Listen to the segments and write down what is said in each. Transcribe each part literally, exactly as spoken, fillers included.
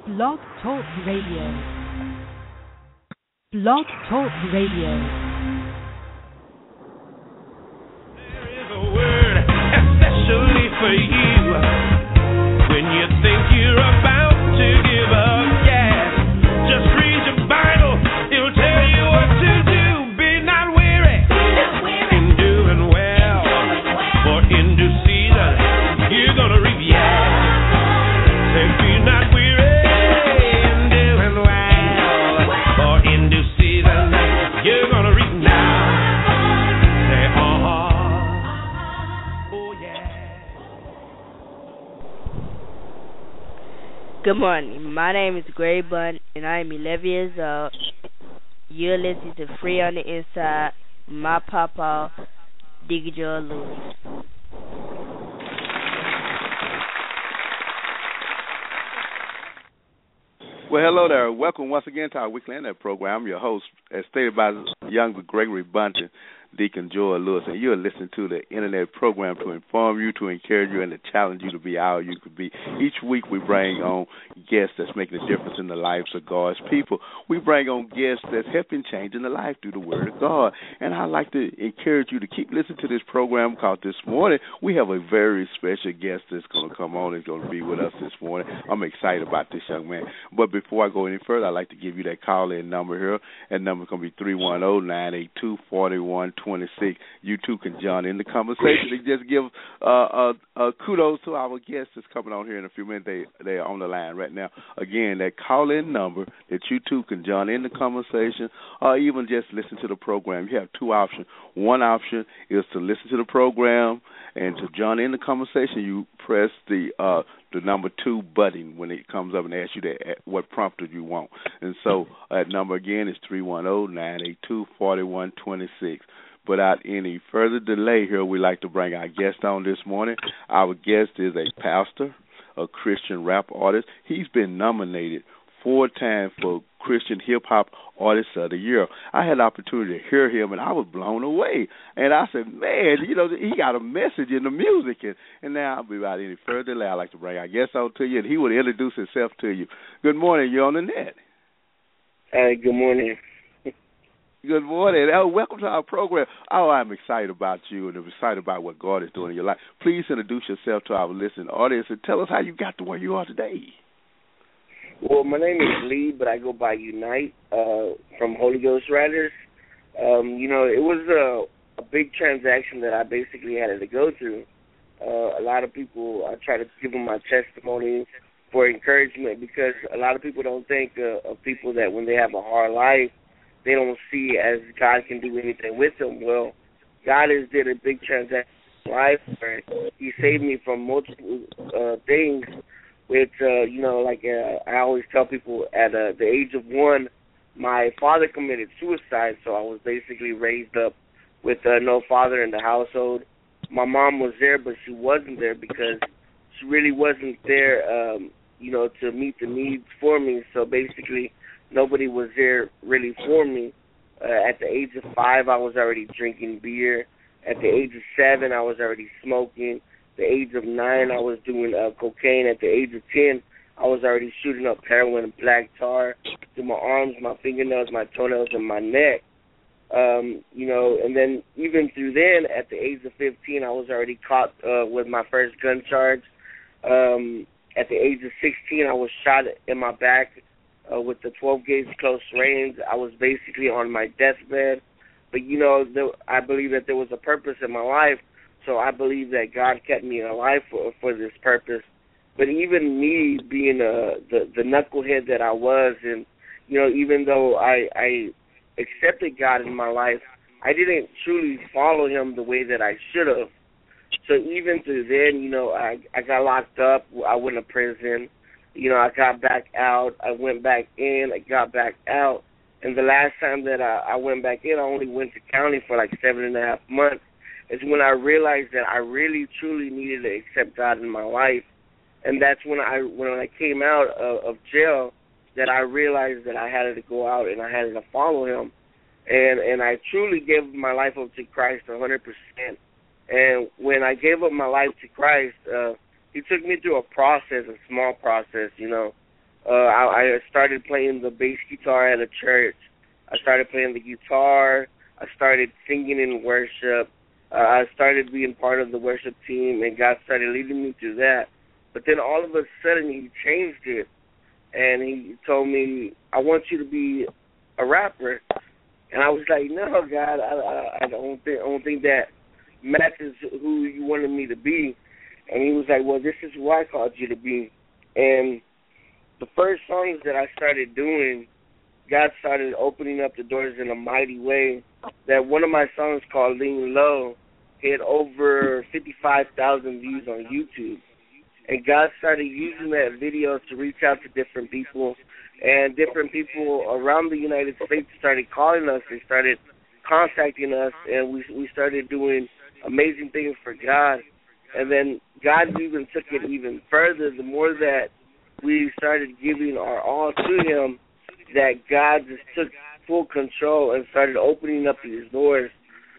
Blog Talk Radio. Blog Talk Radio. There is a word especially for you when you think you're about to give up. Yes, just read your Bible. It'll tell you what to do. Be not weary in doing well, for in due season you're gonna reap. Yes, say be not weary in doing well, for in due season you're gonna reap now. Say uh-huh. Oh yeah. Good morning. My name is Gray Bunn, and I am eleven years old. You're listening to Free on the Inside, my papa, Diggy Joe Lewis. Well, hello there. Welcome once again to our weekly internet program. I'm your host, as stated by young Gregory Bunton, Deacon Joel Lewis, and you're listening to the internet program to inform you, to encourage you, and to challenge you to be all you could be. Each week we bring on guests that's making a difference in the lives of God's people. We bring on guests that's helping change in the life through the Word of God. And I'd like to encourage you to keep listening to this program, because this morning we have a very special guest that's going to come on and going to be with us this morning. I'm excited about this young man. But before I go any further, I'd like to give you that call-in number here. That number's going to be three one zero, nine eight two, four one two six. You too can join in the conversation and just give uh, uh, uh, kudos to our guests that's coming on here in a few minutes. They they are on the line right now. Again, that call-in number that you too can join in the conversation, or even just listen to the program. You have two options. One option is to listen to the program, and to join in the conversation, you press the uh, the number two button when it comes up and asks you that what prompted you want. And so that number again is three one zero, nine eight two, four one two six. Without any further delay here, we'd like to bring our guest on this morning. Our guest is a pastor, a Christian rap artist. He's been nominated four times for Christian Hip-Hop Artist of the Year. I had the opportunity to hear him, and I was blown away. And I said, man, you know, he got a message in the music. And, and now, without any further delay, I'd like to bring our guest on to you, and he will introduce himself to you. Good morning. You're on the net. Hi, good morning. Good morning. Oh, welcome to our program. Oh, I'm excited about you, and I'm excited about what God is doing in your life. Please introduce yourself to our listening audience and tell us how you got to where you are today. Well, my name is Lee, but I go by Unite uh, from Holy Ghost Riders. Um, you know, it was a, a big transaction that I basically had to go through. Uh, a lot of people, I try to give them my testimony for encouragement, because a lot of people don't think uh, of people that when they have a hard life, they don't see as God can do anything with them. Well, God has did a big transaction in my life where He saved me from multiple uh, things. Which, uh, you know, like uh, I always tell people, at uh, the age of one, my father committed suicide, so I was basically raised up with uh, no father in the household. My mom was there, but she wasn't there because she really wasn't there, um, you know, to meet the needs for me. So basically, nobody was there really for me. Uh, at the age of five, I was already drinking beer. At the age of seven, I was already smoking. At the age of nine, I was doing uh, cocaine. At the age of ten, I was already shooting up heroin and black tar through my arms, my fingernails, my toenails, and my neck. Um, you know, and then even through then, at the age of fifteen, I was already caught uh, with my first gun charge. Um, at the age of sixteen, I was shot in my back uh, with the twelve gauge close range. I was basically on my deathbed. But, you know, there, I believe that there was a purpose in my life, so I believe that God kept me alive for, for this purpose. But even me being uh, the, the knucklehead that I was, and, you know, even though I, I accepted God in my life, I didn't truly follow Him the way that I should have. So even through then, you know, I, I got locked up. I went to prison. You know, I got back out. I went back in. I got back out. And the last time that I, I went back in, I only went to county for like seven and a half months. It's when I realized that I really, truly needed to accept God in my life. And that's when I when I came out of, of jail that I realized that I had to go out and I had to follow Him. And and I truly gave my life up to Christ one hundred percent. And when I gave up my life to Christ, uh, He took me through a process, a small process, you know. Uh, I, I started playing the bass guitar at a church. I started playing the guitar. I started singing in worship. Uh, I started being part of the worship team, and God started leading me through that. But then all of a sudden, He changed it, and He told me, I want you to be a rapper. And I was like, no, God, I, I, I don't think I don't think that matches who you wanted me to be. And He was like, well, this is who I called you to be. And the first songs that I started doing, God started opening up the doors in a mighty way. That one of my songs called Lean Low hit over fifty-five thousand views on YouTube. And God started using that video to reach out to different people. And different people around the United States started calling us. They started contacting us, and we we started doing amazing things for God. And then God even took it even further. The more that we started giving our all to Him, that God just took full control and started opening up these doors.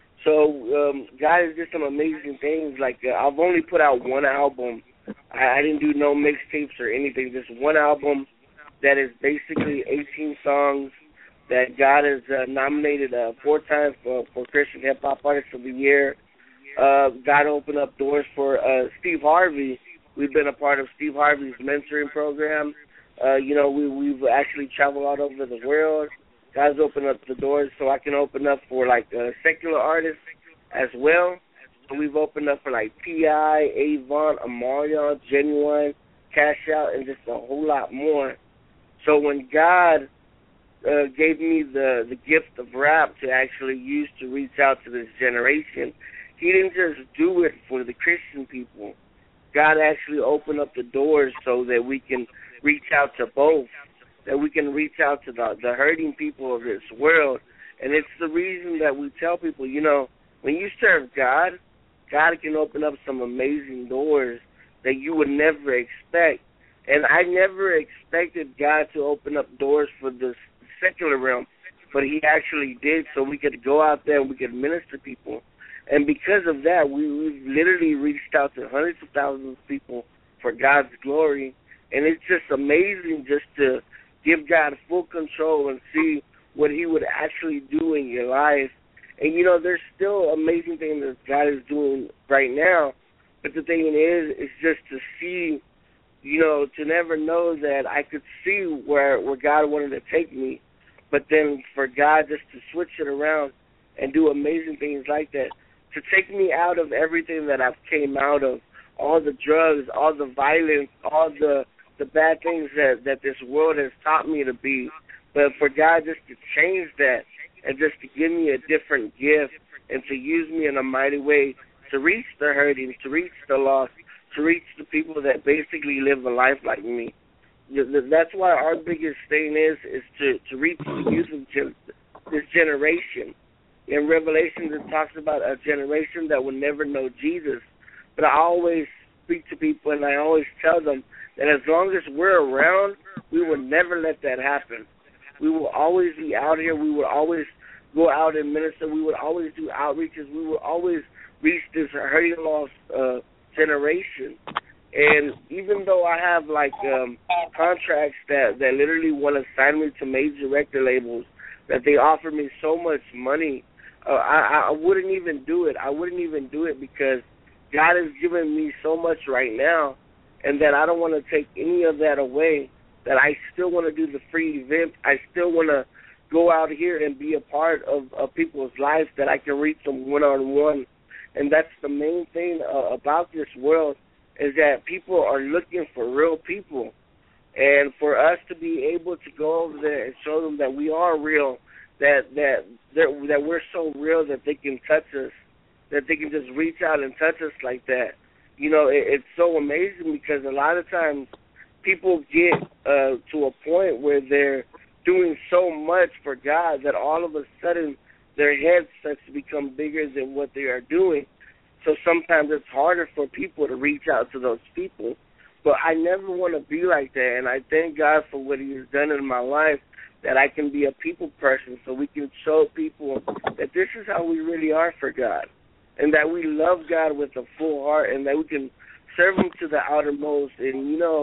So um, God has did some amazing things. Like uh, I've only put out one album. I, I didn't do no mixtapes or anything. Just one album that is basically eighteen songs that God has uh, nominated uh, four times for, for Christian Hip Hop Artist of the Year. Uh, God opened up doors for uh, Steve Harvey. We've been a part of Steve Harvey's mentoring program. Uh, you know, we, we've actually traveled all over the world. God's opened up the doors so I can open up for, like, uh, secular artists as well. So we've opened up for, like, P I, Avon, Amarion, Genuine, Cash Out, and just a whole lot more. So when God uh, gave me the, the gift of rap to actually use to reach out to this generation, He didn't just do it for the Christian people. God actually opened up the doors so that we can reach out to both, that we can reach out to the, the hurting people of this world. And it's the reason that we tell people, you know, when you serve God, God can open up some amazing doors that you would never expect. And I never expected God to open up doors for the secular realm, but He actually did, so we could go out there and we could minister to people. And because of that, we, we've literally reached out to hundreds of thousands of people for God's glory. And it's just amazing just to give God full control and see what He would actually do in your life. And, you know, there's still amazing things that God is doing right now. But the thing is, is just to see, you know, to never know that I could see where, where God wanted to take me. But then for God just to switch it around and do amazing things like that, to take me out of everything that I've came out of, all the drugs, all the violence, all the the bad things that, that this world has taught me to be. But for God just to change that and just to give me a different gift and to use me in a mighty way to reach the hurting, to reach the lost, to reach the people that basically live a life like me. That's why our biggest thing is is to, to reach the youth of gen- this generation. In Revelation, it talks about a generation that will never know Jesus. But I always speak to people and I always tell them that as long as we're around, we will never let that happen. We will always be out here. We will always go out and minister. We will always do outreaches. We will always reach this hurting, lost uh, generation. And even though I have, like, um, contracts that, that literally want to sign me to major record labels, that they offer me so much money, uh, I, I wouldn't even do it. I wouldn't even do it because God has given me so much right now, and that I don't want to take any of that away, that I still want to do the free event. I still want to go out here and be a part of, of people's lives, that I can reach them one-on-one. And that's the main thing uh, about this world, is that people are looking for real people. And for us to be able to go over there and show them that we are real, that that that we're so real that they can touch us, that they can just reach out and touch us like that. You know, it, it's so amazing because a lot of times people get uh, to a point where they're doing so much for God that all of a sudden their head starts to become bigger than what they are doing. So sometimes it's harder for people to reach out to those people. But I never want to be like that, and I thank God for what He has done in my life, that I can be a people person so we can show people that this is how we really are for God, and that we love God with a full heart, and that we can serve Him to the outermost. And, you know,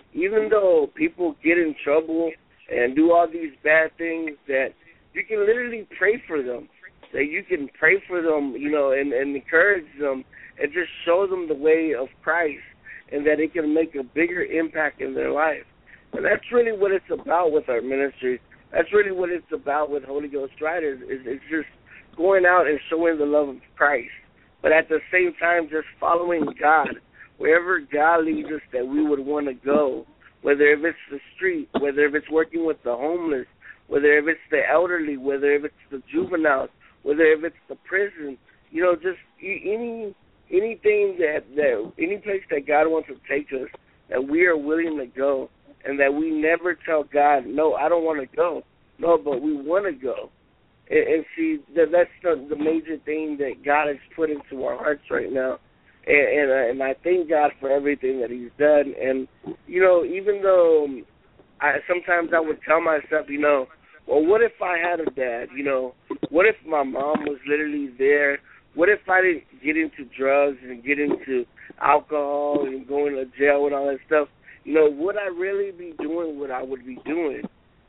even though people get in trouble and do all these bad things, that you can literally pray for them, that you can pray for them, you know, and, and encourage them and just show them the way of Christ, and that it can make a bigger impact in their life. And that's really what it's about with our ministry. That's really what it's about with Holy Ghost Riders, is it's just going out and showing the love of Christ, but at the same time just following God. Wherever God leads us that we would want to go, whether if it's the street, whether if it's working with the homeless, whether if it's the elderly, whether if it's the juveniles, whether if it's the prison, you know, just any anything that, that any place that God wants to take us, that we are willing to go, and that we never tell God, no, I don't want to go. No, but we want to go. And, and see, that that's the, the major thing that God has put into our hearts right now. And and, uh, and I thank God for everything that He's done. And, you know, even though I sometimes I would tell myself, you know, well, what if I had a dad? You know, what if my mom was literally there? What if I didn't get into drugs and get into alcohol and going to jail and all that stuff? You know, would I really be doing what I would be doing?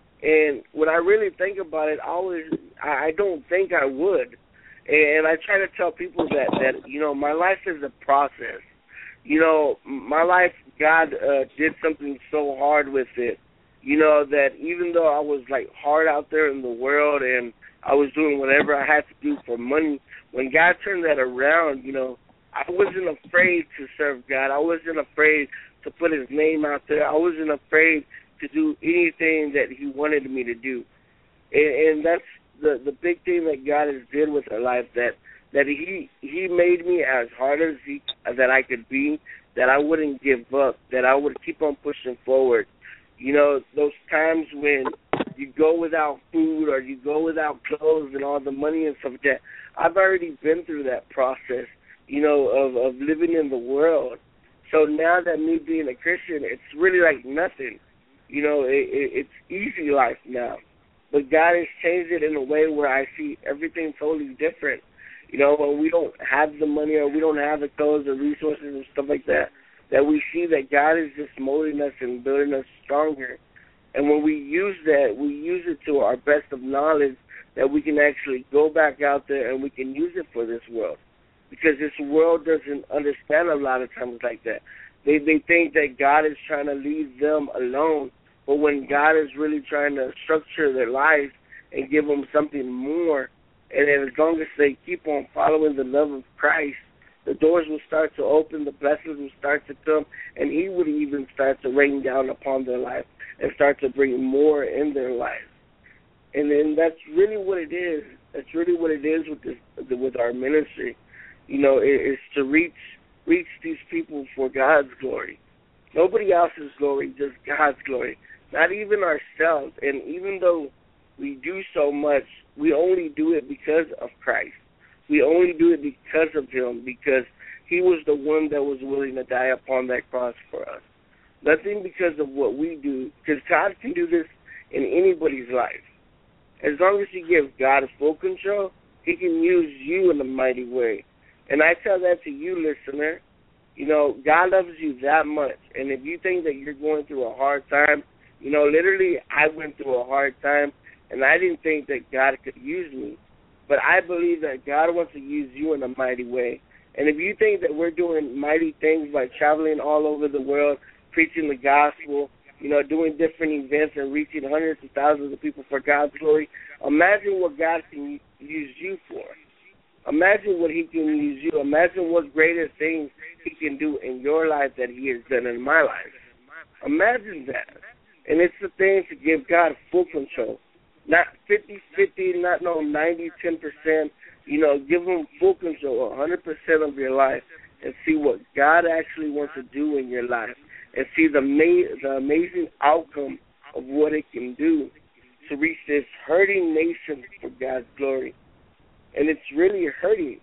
And when I really think about it, I always, I don't think I would. And I try to tell people that, that you know, my life is a process. You know, my life, God uh, did something so hard with it, you know, that even though I was, like, hard out there in the world and I was doing whatever I had to do for money, when God turned that around, you know, I wasn't afraid to serve God. I wasn't afraid to put His name out there. I wasn't afraid to do anything that He wanted me to do. And, and that's the the big thing that God has did with our life, that that He He made me as hard as he that I could be, that I wouldn't give up, that I would keep on pushing forward. You know, those times when you go without food or you go without clothes and all the money and stuff like that, I've already been through that process, you know, of, of living in the world. So now that me being a Christian, it's really like nothing. You know, it, it, it's easy life now. But God has changed it in a way where I see everything totally different. You know, when we don't have the money or we don't have the clothes or resources and stuff like that, that we see that God is just molding us and building us stronger. And when we use that, we use it to our best of knowledge, that we can actually go back out there and we can use it for this world. Because this world doesn't understand a lot of times like that. They they think that God is trying to leave them alone, but when God is really trying to structure their lives and give them something more, and then as long as they keep on following the love of Christ, the doors will start to open, the blessings will start to come, and He would even start to rain down upon their life and start to bring more in their life. And then that's really what it is. That's really what it is with this, with our ministry. You know, it, it's to reach reach these people for God's glory. Nobody else's glory, just God's glory. Not even ourselves. And even though we do so much, we only do it because of Christ. We only do it because of Him, because He was the one that was willing to die upon that cross for us. Nothing because of what we do, because God can do this in anybody's life. As long as you give God full control, He can use you in a mighty way. And I tell that to you, listener. You know, God loves you that much. And if you think that you're going through a hard time, you know, literally I went through a hard time, and I didn't think that God could use me. But I believe that God wants to use you in a mighty way. And if you think that we're doing mighty things by traveling all over the world, preaching the gospel, you know, doing different events and reaching hundreds of thousands of people for God's glory, imagine what God can use you for. Imagine what He can use you. Imagine what greater things He can do in your life that He has done in my life. Imagine that. And it's the thing to give God full control. Not fifty-fifty, not no ninety, ten percent. You know, give Him full control, one hundred percent of your life, and see what God actually wants to do in your life, and see the, ma- the amazing outcome of what it can do to reach this hurting nation for God's glory. And it's really hurting.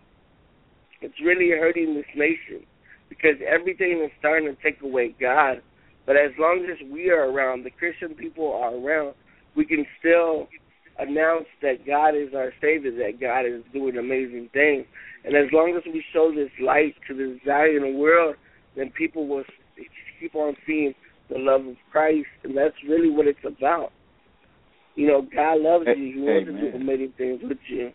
It's really hurting this nation, because everything is starting to take away God. But as long as we are around, the Christian people are around, we can still announce that God is our Savior, that God is doing amazing things. And as long as we show this light to this dying world, then people will keep on seeing the love of Christ, and that's really what it's about. You know, God loves hey, you. He wants hey, to do amazing things with you.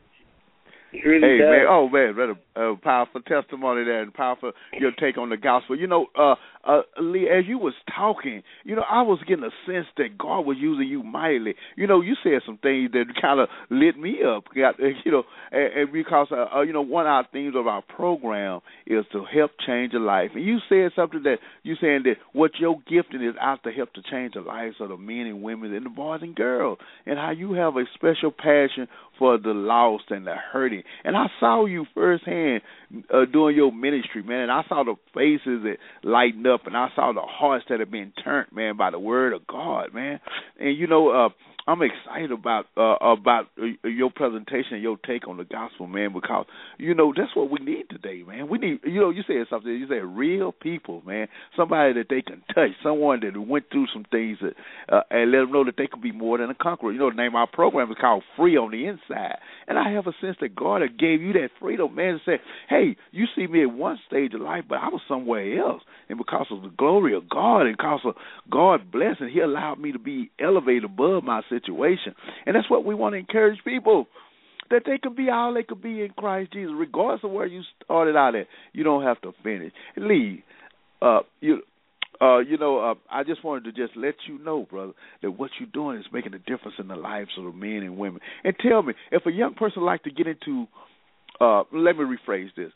He really hey does. man, oh man, what a, a powerful testimony there, and powerful your take on the gospel. You know, uh, uh, Lee, as you was talking, you know, I was getting a sense that God was using you mightily. You know, you said some things that kind of lit me up. Got you know, and, and because uh, uh, you know, one of our themes of our program is to help change a life. And you said something that you saying that what your gifting is out to help to change the lives of the men and women and the boys and girls, and how you have a special passion for the lost and the hurting. And I saw you firsthand uh, doing your ministry, man, and I saw the faces that lighten up, and I saw the hearts that have been turned, man, by the word of God, man. And, you know, uh, I'm excited about uh, about uh, your presentation and your take on the gospel, man, because, you know, that's what we need today, man. We need, you know, you said something, you said real people, man, somebody that they can touch, someone that went through some things that, uh, and let them know that they can be more than a conqueror. You know, the name of our program is called Free on the Inside. And I have a sense that God had gave you that freedom, man, to say, hey, you see me at one stage of life, but I was somewhere else. And because of the glory of God and because of God's blessing, he allowed me to be elevated above my situation. And that's what we want to encourage people, that they can be all they could be in Christ Jesus, regardless of where you started out at. You don't have to finish. Lee, uh, you uh, you know, uh, I just wanted to just let you know, brother, that what you're doing is making a difference in the lives of the men and women. And tell me, if a young person like to get into, uh, let me rephrase this,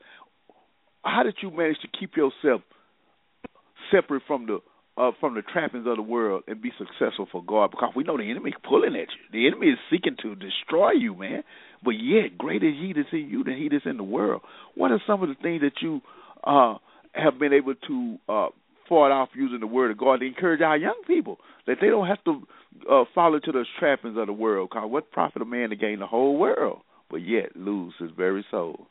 how did you manage to keep yourself separate from the Uh, from the trappings of the world and be successful for God? Because we know the enemy is pulling at you. The enemy is seeking to destroy you, man. But yet, greater is he that's in you than he that's in the world. What are some of the things that you uh, have been able to uh, fought off using the word of God to encourage our young people that they don't have to uh, fall into those trappings of the world? Because what profit a man to gain the whole world, but yet lose his very soul?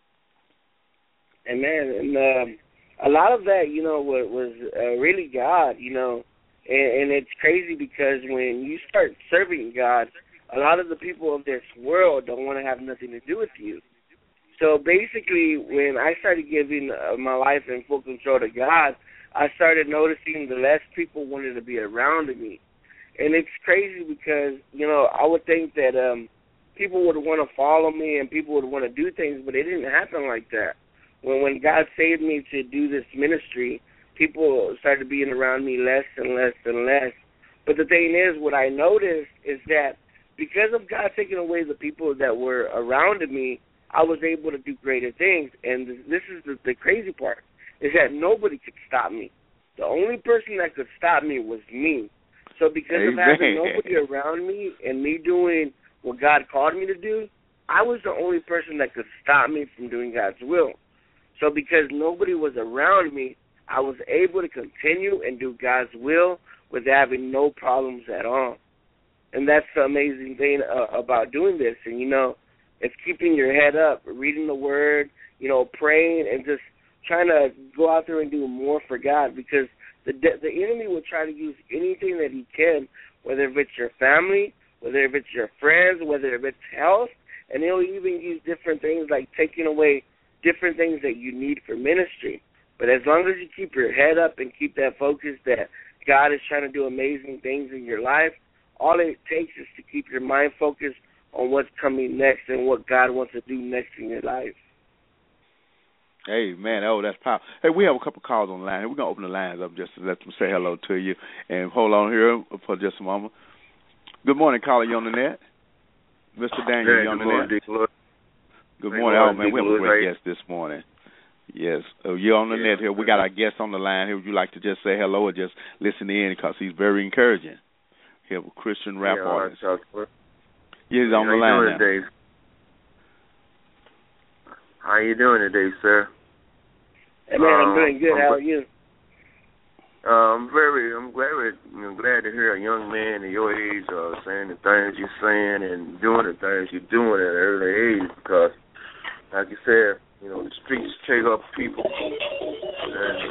Amen. And um, a lot of that, you know, was, was uh, really God, you know, and, and it's crazy because when you start serving God, a lot of the people of this world don't want to have nothing to do with you. So basically, when I started giving uh, my life in full control to God, I started noticing the less people wanted to be around me. And it's crazy because, you know, I would think that um, people would want to follow me and people would want to do things, but it didn't happen like that. When when God saved me to do this ministry, people started being around me less and less and less. But the thing is, what I noticed is that because of God taking away the people that were around me, I was able to do greater things. And this is the, the crazy part, is that nobody could stop me. The only person that could stop me was me. So because Amen. Of having nobody around me and me doing what God called me to do, I was the only person that could stop me from doing God's will. So because nobody was around me, I was able to continue and do God's will with having no problems at all. And that's the amazing thing uh, about doing this. And, you know, it's keeping your head up, reading the Word, you know, praying, and just trying to go out there and do more for God, because the the enemy will try to use anything that he can, whether if it's your family, whether if it's your friends, whether if it's health, and he'll even use different things like taking away different things that you need for ministry. But as long as you keep your head up and keep that focus that God is trying to do amazing things in your life, all it takes is to keep your mind focused on what's coming next and what God wants to do next in your life. Hey, man, oh, that's powerful. Hey, we have a couple calls on the line. We're going to open the lines up just to let them say hello to you. And hold on here for just a moment. Good morning, caller. You on the net? Mister Daniel, yeah, you on the morning, net? Dick Good morning. Oh, man, we have a great guest this morning. Yes. Oh, you're on the yeah. net here. We got our guest on the line here. Would you like to just say hello or just listen in, because he's very encouraging? He have a Christian rap yeah, artist. Right, Yeah, he's on How the line you now. Today? How you doing today, sir? Hey, man, um, I'm doing good. I'm, How are you? Um, very. I'm very. I'm glad to hear a young man of your age uh, saying the things you're saying and doing the things you're doing at an early age. Because, like you said, you know, the streets take up people and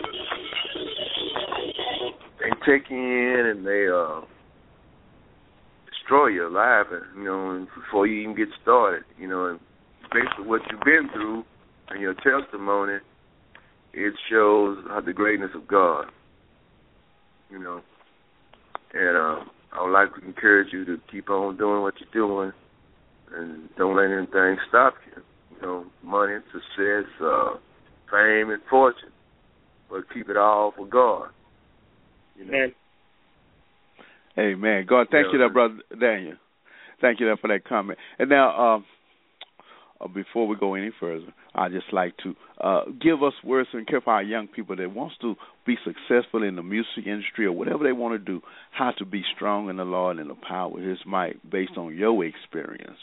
they take you in and they uh, destroy your life, and, you know, before you even get started. You know, and basically what you've been through and your testimony, it shows how the greatness of God. you know. And um, I would like to encourage you to keep on doing what you're doing, and don't let anything stop you. You know, money, success, uh, fame, and fortune, but keep it all for God. You know? Man. Amen. God, thank Yeah. you, there, Brother Daniel. Thank you there for that comment. And now, um, uh, before we go any further, I'd just like to uh, give us words to encourage our young people that wants to be successful in the music industry or whatever they want to do, how to be strong in the Lord and the power of His might based on your experience.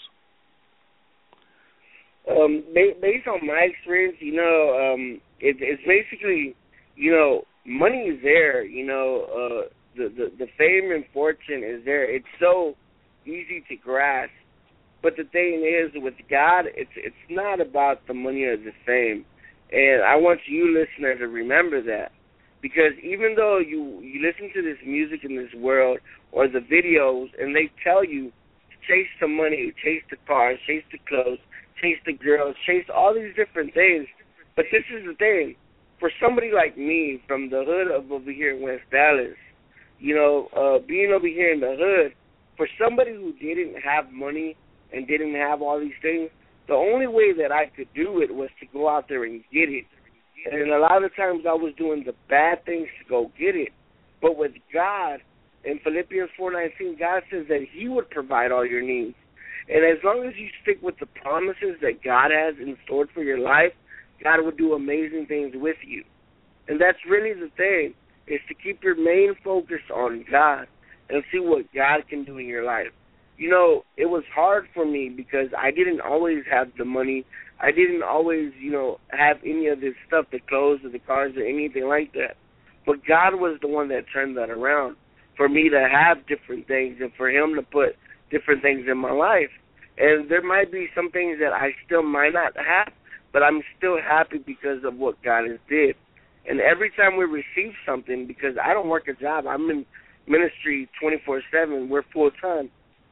Um, ba- based on my experience, you know, um, it, it's basically, you know, money is there. You know, uh, the, the the fame and fortune is there. It's so easy to grasp. But the thing is, with God, it's it's not about the money or the fame. And I want you listeners to remember that. Because even though you, you listen to this music in this world or the videos and they tell you to chase the money, chase the cars, chase the clothes, chase the girls, chase all these different things. But this is the thing. For somebody like me from the hood of over here in West Dallas, you know, uh, being over here in the hood, for somebody who didn't have money and didn't have all these things, the only way that I could do it was to go out there and get it. And a lot of times I was doing the bad things to go get it. But with God, in Philippians four nineteen, God says that He would provide all your needs. And as long as you stick with the promises that God has in store for your life, God will do amazing things with you. And that's really the thing, is to keep your main focus on God and see what God can do in your life. You know, it was hard for me because I didn't always have the money. I didn't always, you know, have any of this stuff, the clothes or the cars or anything like that. But God was the one that turned that around for me to have different things and for Him to put different things in my life. And there might be some things that I still might not have, but I'm still happy because of what God has did. And every time we receive something, because I don't work a job, I'm in ministry twenty-four seven, we're full-time.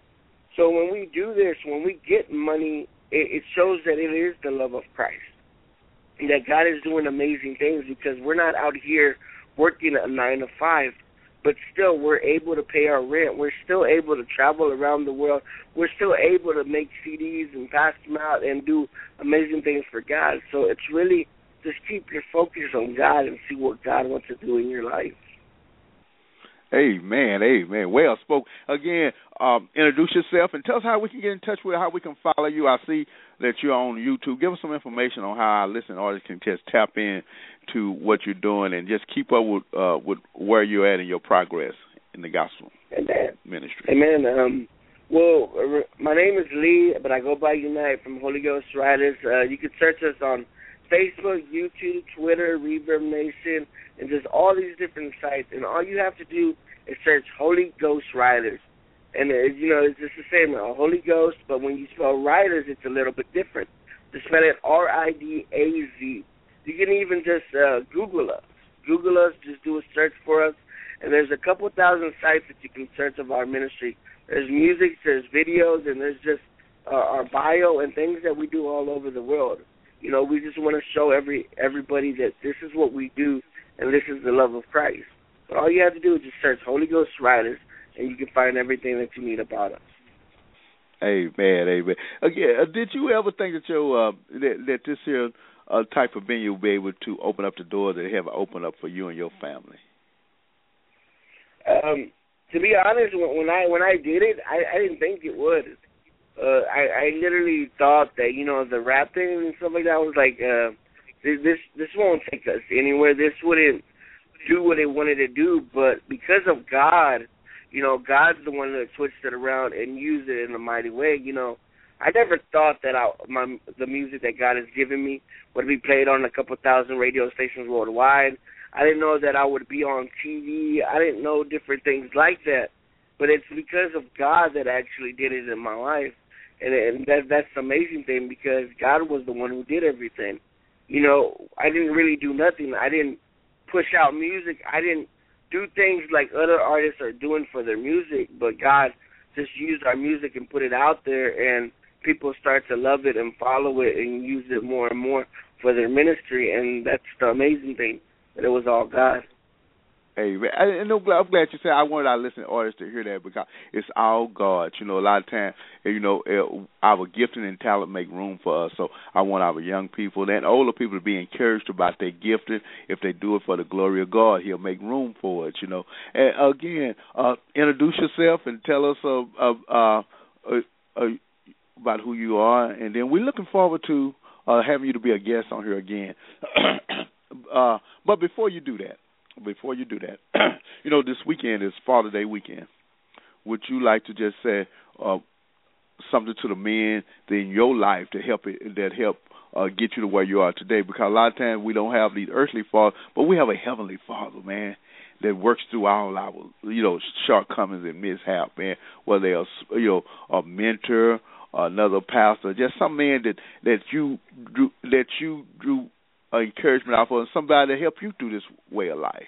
So when we do this, when we get money, it, it shows that it is the love of Christ. And that God is doing amazing things because we're not out here working a nine to five, but still we're able to pay our rent. We're still able to travel around the world. We're still able to make C Ds and pass them out and do amazing things for God. So it's really just keep your focus on God and see what God wants to do in your life. Amen, amen. Well spoke. Again, um, introduce yourself and tell us how we can get in touch with, how we can follow you. I see that you're on YouTube. Give us some information on how our listening audience can just tap in to what you're doing and just keep up with, uh, with where you're at in your progress in the gospel Amen. ministry. Amen. Um, well, my name is Lee, but I go by Unite from Holy Ghost Riders. Uh, you can search us on Facebook, YouTube, Twitter, Reverb Nation, and just all these different sites. And all you have to do is search Holy Ghost Riders. And, uh, you know, it's just the same, uh, Holy Ghost, but when you spell Riders, it's a little bit different. Just spell it R I D A Z. You can even just uh, Google us. Google us, just do a search for us. And there's a couple thousand sites that you can search of our ministry. There's music, there's videos, and there's just uh, our bio and things that we do all over the world. You know, we just want to show every everybody that this is what we do, and this is the love of Christ. But all you have to do is just search Holy Ghost Riders, and you can find everything that you need about us. Amen, amen. Again, uh, did you ever think that your uh, that, that this here uh, type of venue will be able to open up the door that they have opened up for you and your family? Um, to be honest, when, when I when I did it, I, I didn't think it would. Uh, I, I literally thought that, you know, the rap thing and stuff like that was like, uh, this this won't take us anywhere. This wouldn't do what it wanted to do. But because of God, you know, God's the one that switched it around and used it in a mighty way. You know, I never thought that I, my the music that God has given me would be played on a couple thousand radio stations worldwide. I didn't know that I would be on T V. I didn't know different things like that. But it's because of God that actually did it in my life. And, and that, that's the amazing thing, because God was the one who did everything. You know, I didn't really do nothing. I didn't push out music. I didn't do things like other artists are doing for their music, but God just used our music and put it out there, and people start to love it and follow it and use it more and more for their ministry, and that's the amazing thing, that it was all God. Hey, man, I, and I'm glad, I'm glad you said. I wanted our listening audience to hear that because it's all God. You know, a lot of times, you know, our gifting and talent make room for us. So I want our young people and older people to be encouraged about their gifting. If they do it for the glory of God, He'll make room for it. You know. And again, uh, introduce yourself and tell us uh, uh, uh, uh, about who you are, and then we're looking forward to uh, having you to be a guest on here again. uh, but before you do that. Before you do that, you know, this weekend is Father's Day weekend. Would you like to just say uh, something to the men in your life to help it, that help uh, get you to where you are today? Because a lot of times we don't have these earthly fathers, but we have a heavenly Father, man, that works through all our, you know, shortcomings and mishaps, man. Whether they're, you know, a mentor, another pastor, just some man that that you drew, that you drew. Uh, encouragement out for somebody to help you through this way of life.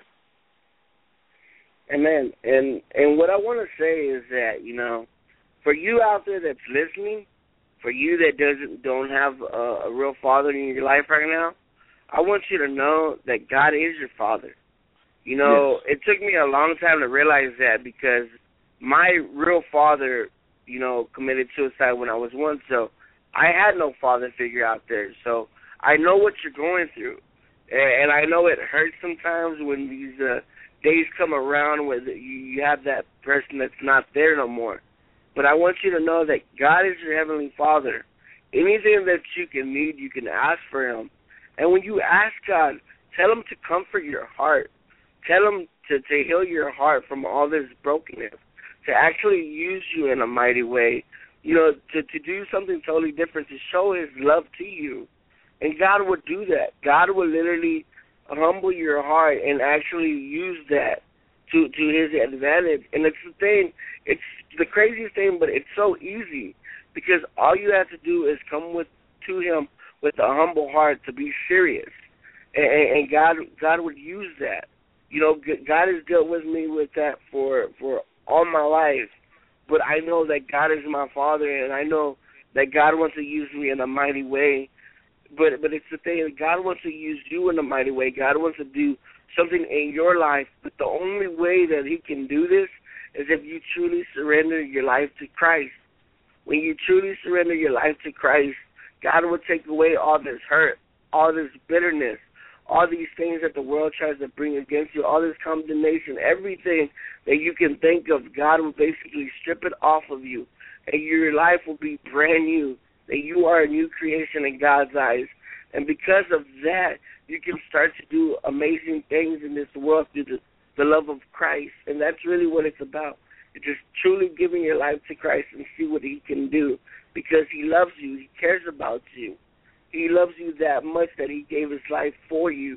Amen. And and what I want to say is that, you know, for you out there that's listening, for you that doesn't don't have a, a real father in your life right now, I want you to know that God is your father. You know, yes. It took me a long time to realize that because my real father, you know, committed suicide when I was one, so I had no father figure out there. So I know what you're going through, and I know it hurts sometimes when these uh, days come around where you have that person that's not there no more. But I want you to know that God is your heavenly Father. Anything that you can need, you can ask for Him. And when you ask God, tell Him to comfort your heart. Tell Him to, to heal your heart from all this brokenness, to actually use you in a mighty way, you know, to, to do something totally different, to show His love to you. And God would do that. God would literally humble your heart and actually use that to, to His advantage. And it's the thing, it's the craziest thing, but it's so easy because all you have to do is come with to Him with a humble heart to be serious. And, and God God would use that. You know, God has dealt with me with that for, for all my life. But I know that God is my Father, and I know that God wants to use me in a mighty way. But but it's the thing that God wants to use you in a mighty way. God wants to do something in your life. But the only way that He can do this is if you truly surrender your life to Christ. When you truly surrender your life to Christ, God will take away all this hurt, all this bitterness, all these things that the world tries to bring against you, all this condemnation, everything that you can think of, God will basically strip it off of you. And your life will be brand new. That you are a new creation in God's eyes. And because of that, you can start to do amazing things in this world through the, the love of Christ. And that's really what it's about. It's just truly giving your life to Christ and see what He can do. Because He loves you. He cares about you. He loves you that much that He gave His life for you.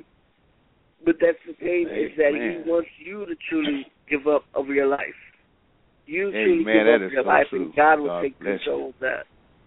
But that's the thing, Amen. Is that He wants you to truly give up of your life. You truly Amen. give that up is your so life, true. and God will God take control you. of that.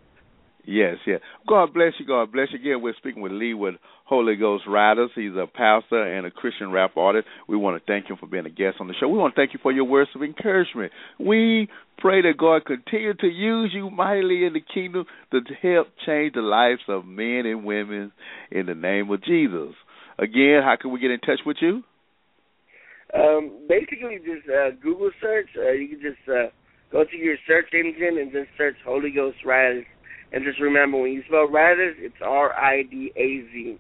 Yes, yes. God bless you. God bless you. Again, we're speaking with Lee with Holy Ghost Riders. He's a pastor and a Christian rap artist. We want to thank him for being a guest on the show. We want to thank you for your words of encouragement. We pray that God continue to use you mightily in the kingdom to help change the lives of men and women in the name of Jesus. Again, how can we get in touch with you? Um, basically, just uh, Google search. Uh, you can just uh, go to your search engine and just search Holy Ghost Riders. And just remember, when you spell Riders, it's R I D A Z.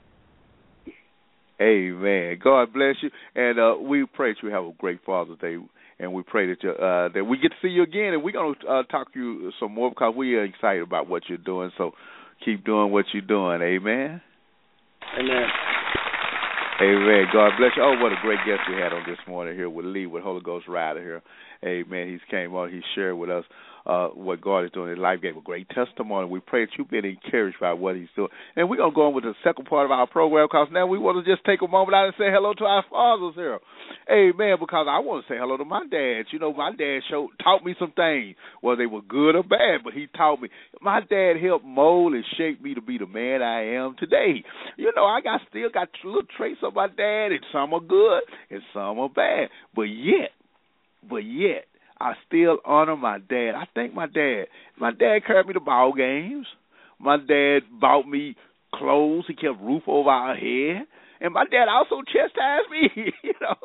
Amen. God bless you. And uh, we pray that you have a great Father's Day. And we pray that you, uh, that we get to see you again. And we're going to uh, talk to you some more because we are excited about what you're doing. So keep doing what you're doing. Amen. Amen. Amen. God bless you. Oh, what a great guest we had on this morning here with Lee, with Holy Ghost Rider here. Amen. He's came on. He shared with us uh, what God is doing in his life. Gave a great testimony. We pray that you've been encouraged by what He's doing. And we're going to go on with the second part of our program because now we want to just take a moment out and say hello to our fathers here. Amen. Because I want to say hello to my dad. You know, my dad showed, taught me some things, whether they were good or bad, but he taught me. My dad helped mold and shape me to be the man I am today. You know, I got still got little traits of my dad, and some are good and some are bad. But yet, but yet, I still honor my dad. I thank my dad. My dad carried me to ball games. My dad bought me clothes. He kept a roof over our head. And my dad also chastised me, you know.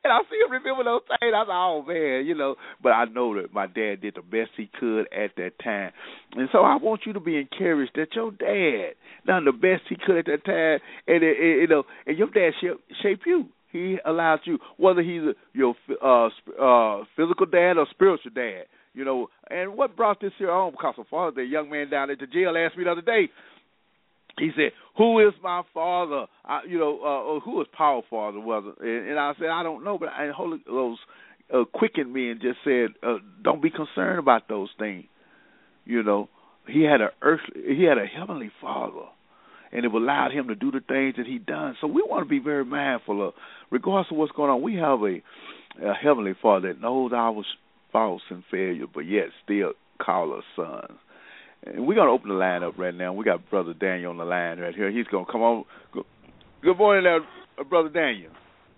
and I still remember those things. I thought, oh man, you know. But I know that my dad did the best he could at that time, and so I want you to be encouraged that your dad done the best he could at that time, and it, it, you know, and your dad shaped shape you. He allows you, whether he's your uh, uh, physical dad or spiritual dad, you know. And what brought this here on? Because of Father's Day, a young man down at the jail asked me the other day. He said, "Who is my father? I, you know, uh, who is Paul's father? Was it?" And, and I said, "I don't know." But I, Holy Ghost uh, quickened me and just said, uh, "Don't be concerned about those things." You know, he had a earthly, he had a heavenly Father, and it allowed him to do the things that he done. So we want to be very mindful of, regardless of what's going on. We have a, a heavenly Father that knows our faults and failure, but yet still call us sons. And we're going to open the line up right now. We got Brother Daniel on the line right here. He's going to come on. Good morning, there, Brother Daniel.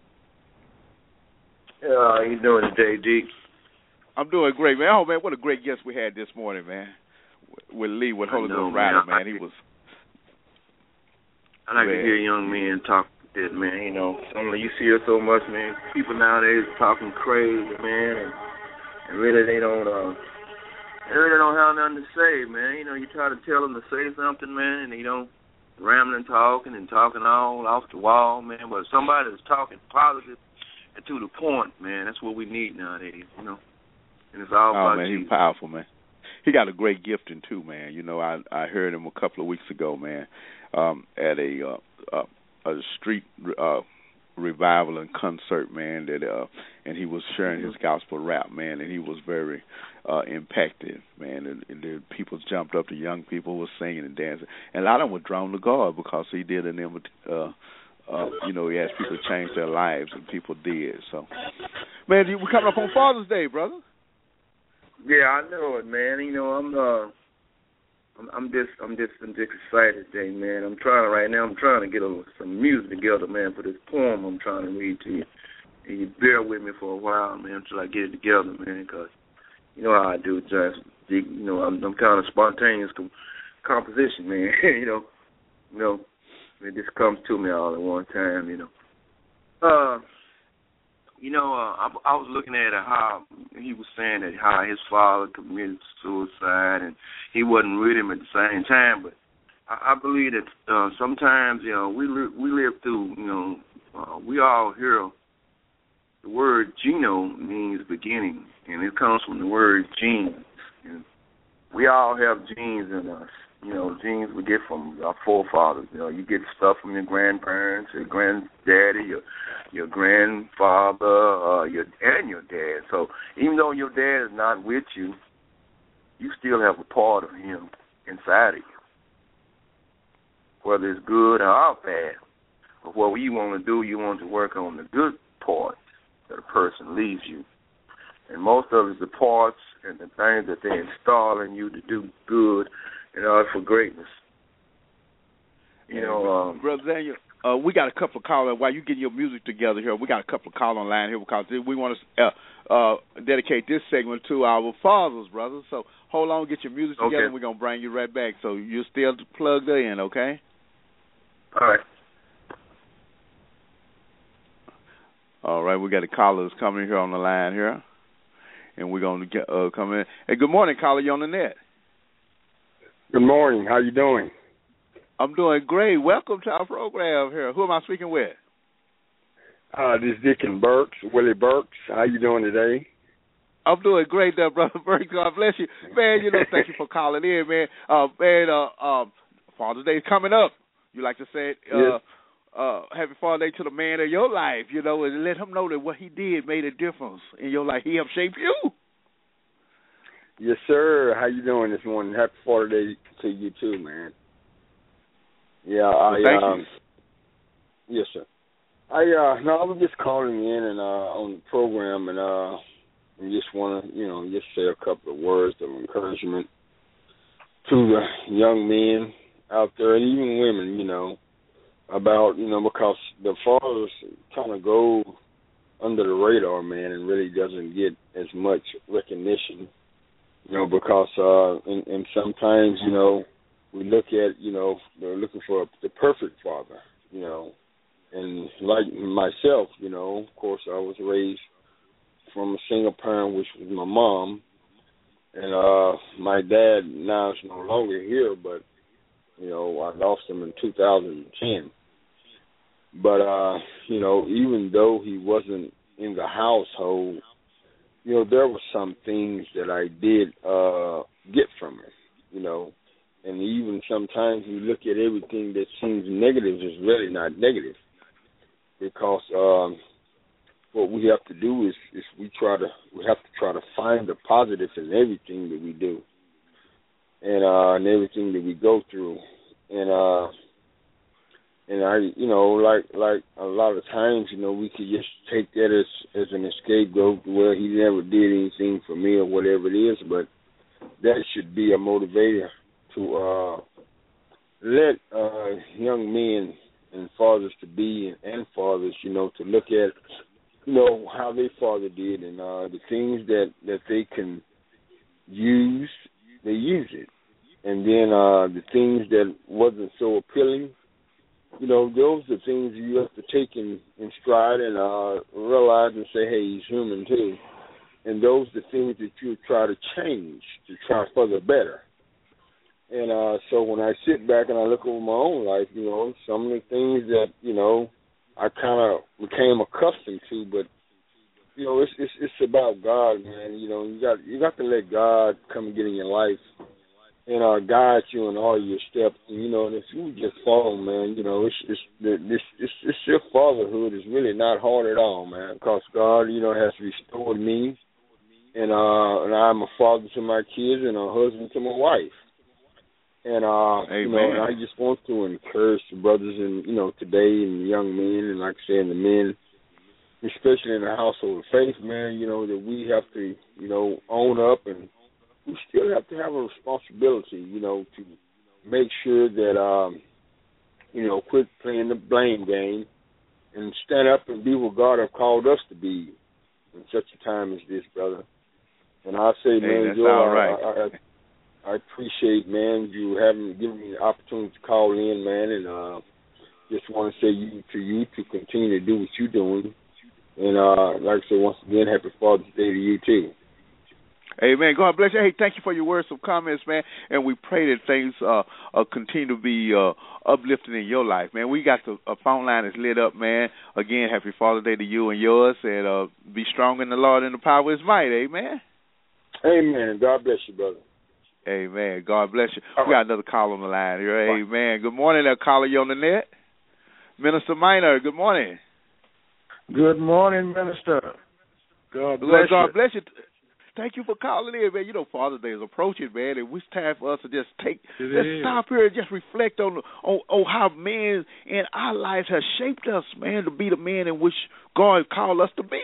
Yeah, how you doing today, Deke? I'm doing great, man. Oh, man, what a great guest we had this morning, man, with Lee, with Holy Ghost Rider, man. He was. I like man. to hear young men talk this, man. You know, some you see it so much, man. People nowadays talking crazy, man, and, and really they don't. Uh, They really don't have nothing to say, man. You know, you try to tell them to say something, man, and they don't rambling, talking and talking all off the wall, man. But if somebody is talking positive and to the point, man, that's what we need nowadays, you know. And it's all oh, about man, you. He's powerful, man. He got a great gifting too, man. You know, I I heard him a couple of weeks ago, man, um, at a uh, uh, a street uh, revival and concert, man. That uh, and he was sharing his gospel rap, man, and he was very uh, impacted, man. And, and the people jumped up, the young people were singing and dancing, and a lot of them were drawn to God because he did an uh, uh, you know, he asked people to change their lives, and people did. So, man, we're coming up on Father's Day, brother. Yeah, I know it, man. You know, I'm uh, I'm, I'm just, I'm just, I'm just excited today, man. I'm trying right now. I'm trying to get a, some music together, man, for this poem I'm trying to read to you. And you bear with me for a while, man, until I get it together, man, because you know how I do, just you know, I'm, I'm kind of spontaneous com- composition, man. you know, you know, it just comes to me all at one time, you know. Uh. You know, uh, I, I was looking at how he was saying that how his father committed suicide and he wasn't with him at the same time. But I, I believe that uh, sometimes, you know, we li- we live through, you know, uh, we all hear the word geno means beginning, and it comes from the word genes. And we all have genes in us. You know, genes we get from our forefathers. You know, you get stuff from your grandparents, your granddaddy, your your grandfather, uh, your and your dad. So even though your dad is not with you, you still have a part of him inside of you, whether it's good or bad. But what you want to do, you want to work on the good part that a person leaves you. And most of it's the parts and the things that they install in you to do good in order for greatness. You yeah, know, um, Brother Daniel, uh, we got a couple of callers. While you getting your music together here, we got a couple of callers online here because we want to uh, uh, dedicate this segment to our fathers, brother. So hold on, get your music together, okay. and we're going to bring you right back. So you're still plugged in, okay? All right. All right, we got the callers coming here on the line here, and we're going to get uh, come in. Hey, good morning, caller. You on the net? Good morning. How you doing? I'm doing great. Welcome to our program here. Who am I speaking with? Uh, this is Deacon Burks, Willie Burks. How you doing today? I'm doing great there, Brother Burks. God bless you. Man, you know, thank you for calling in, man. Uh, man, uh, um, Father's Day is coming up. You like to say it? Uh, yes. uh, happy Father's Day to the man of your life, you know, and let him know that what he did made a difference in your life. He helped shape you. Yes, sir. How you doing this morning? Happy Father's Day to you too, man. Yeah, I. Well, thank um, you. Yes, sir. I uh, no, I was just calling in and uh, on the program, and uh, and just want to, you know, just say a couple of words of encouragement to the young men out there and even women, you know, about, you know, because the fathers kind of go under the radar, man, and really doesn't get as much recognition, you know, because uh, and, and sometimes, you know, we look at, you know, they're looking for the perfect father, you know, and like myself, you know, of course, I was raised from a single parent, which was my mom, and uh, my dad now is no longer here, but you know, I lost him in two thousand ten. But uh, you know, even though he wasn't in the household, you know, there were some things that I did uh, get from him, you know. And even sometimes you look at everything that seems negative is really not negative, because um, what we have to do is, is we try to we have to try to find the positive in everything that we do, and uh, and everything that we go through, and uh, and I you know like like a lot of times, you know, we could just take that as as an scapegoat. Well, he never did anything for me or whatever it is, but that should be a motivator to uh, let uh, young men and fathers to be and fathers, you know, to look at, you know, how their father did, and uh, the things that, that they can use, they use it. And then uh, the things that wasn't so appealing, you know, those are things you have to take in, in stride and uh, realize and say, hey, he's human too. And those are the things that you try to change to try for the better. And uh, so when I sit back and I look over my own life, you know, some of the things that, you know, I kind of became accustomed to, but, you know, it's, it's it's about God, man. You know, you got you got to let God come and get in your life and uh, guide you in all your steps. And, you know, and if you just follow, man, you know, it's it's this it's, it's your fatherhood is really not hard at all, man, because God, you know, has restored me, and uh, and I'm a father to my kids and a husband to my wife. And, uh, you know, and I just want to encourage the brothers and, you know, today and the young men, and like I said, the men, especially in the household of faith, man, you know, that we have to, you know, own up, and we still have to have a responsibility, you know, to make sure that, um, you know, quit playing the blame game and stand up and be what God has called us to be in such a time as this, brother. And I say, hey, man, that's Joe, all right. I, I, I, I appreciate, man, you having given me the opportunity to call in, man, and uh, just want to say you, to you to continue to do what you're doing. And uh, like I said, once again, happy Father's Day to you, too. Amen. God bless you. Hey, thank you for your words of comments, man. And we pray that things uh, uh, continue to be uh, uplifting in your life, man. We got the uh, phone line is lit up, man. Again, happy Father's Day to you and yours. And uh, be strong in the Lord and the power of his might. Amen. Amen. God bless you, brother. Amen. God bless you. All we right. got another call on the line here. Amen. Good morning, there, caller. You on the net? Minister Minor, good morning. Good morning, Minister. God bless Lord, God you. bless you. Thank you for calling in, man. You know Father's Day is approaching, man, and it's time for us to just take, It let's is. stop here and just reflect on, on on how men in our lives have shaped us, man, to be the men in which God called us to be.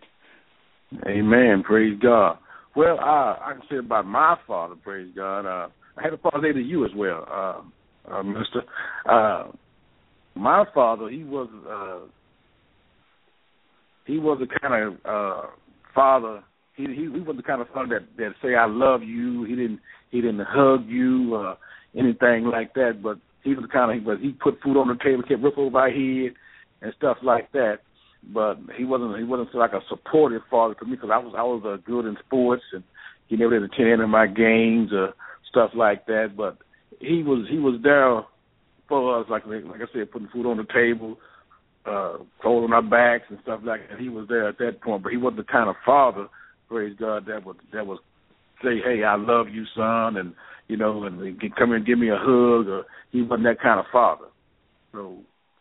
Amen. Praise God. Well, uh, I can say about my father, praise God. Uh, I had a Father's Day to you as well, uh, uh, Minister. Uh, my father, he was uh, he was the kind of uh, father. He, he he was the kind of father that that say I love you. He didn't he didn't hug you or anything like that. But he was the kind of but he put food on the table, kept roof over my head and stuff like that. But he wasn't he wasn't like a supportive father to me, because I was I was uh, good in sports, and he never did attend any of my games or stuff like that. But he was he was there for us, like like I said, putting food on the table, uh, clothes on our backs and stuff like that. He was there at that point, but he wasn't the kind of father, praise God, that would that would say, hey, I love you, son, and you know, and he can come here and give me a hug. Or he wasn't that kind of father. So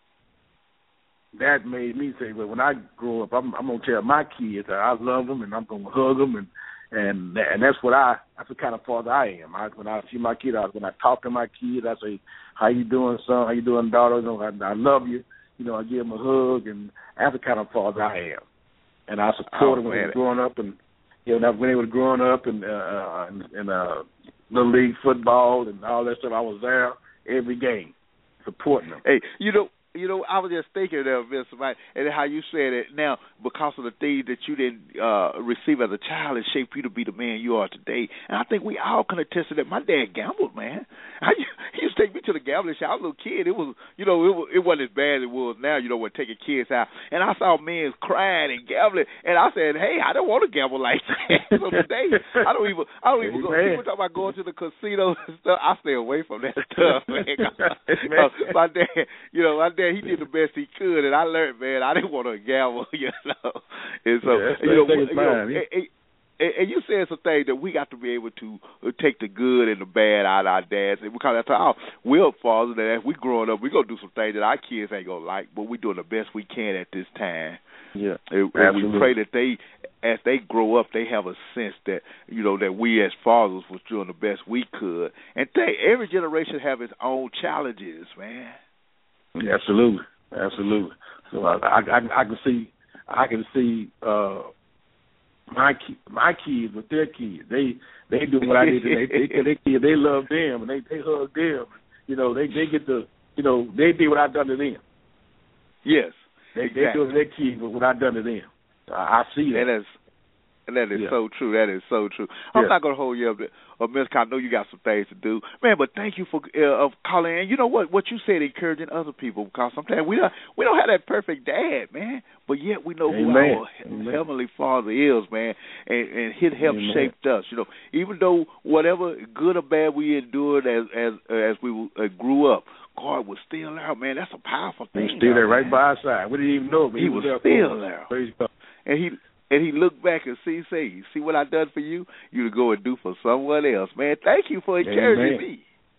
that made me say, well, when I grow up, I'm, I'm going to tell my kids that I love them, and I'm going to hug them, and and and that's what I, that's the kind of father I am. I, when I see my kid, I, when I talk to my kids, I say, how you doing, son? How you doing, daughter? You know, I, I love you. You know, I give them a hug, and that's the kind of father I am. And I support oh, them when man. they were growing up, and you know, when they were growing up, and uh, in, in uh, little league football and all that stuff, I was there every game supporting them. Hey, you know. You know, I was just thinking there, Mister Mike, and how you said it now, because of the things that you didn't uh, receive as a child, it shaped you to be the man you are today. And I think we all can attest to that. My dad gambled, man. I, he used used to take me to the gambling shop. I was a little kid. It was, you know, it, was, it wasn't as bad as it was now, you know, when taking kids out. And I saw men crying and gambling, and I said, hey, I don't want to gamble like that. So today, I don't even, I don't even go. People talk about going to the casinos and stuff. I stay away from that stuff, man. uh, my dad, you know, my dad, he did the best he could, and I learned, man, I didn't want to gamble, you know. And so, yeah, you know, you know it, it, and you said some things that we got to be able to take the good and the bad out of our dads. And because that's how we're fathers, that as we growing up, we're going to do some things that our kids ain't going to like, but we're doing the best we can at this time. Yeah, and, and we pray that they, as they grow up, they have a sense that, you know, that we as fathers was doing the best we could. And think every generation have its own challenges, man. Yeah, absolutely, absolutely. So I, I, I, I can see, I can see, uh, My my kids with their kids, they they do what I did. They they they, they, they love them and they, they hug them. You know, they they get the you know they did what I done to them. Yes, they exactly. they do to their kids what I done to them. I, I see that. And that's and that is yeah. so true. That is so true. I'm yeah. not going to hold you up, uh, Miz I know you got some things to do, man. But thank you for uh, of calling in. You know what? What you said, encouraging other people, because sometimes we don't we don't have that perfect dad, man. But yet we know Amen. who our Amen. Heavenly Father is, man, and, and His help Amen. shaped us. You know, even though whatever good or bad we endured as as as we uh, grew up, God was still there, man. That's a powerful thing. He was still there, right man. by our side. We didn't even know, but he, he was, was still there. Praise God. And he. And he looked back and see, say, see what I done for you, you to go and do for someone else. Man, thank you for encouraging Amen. me.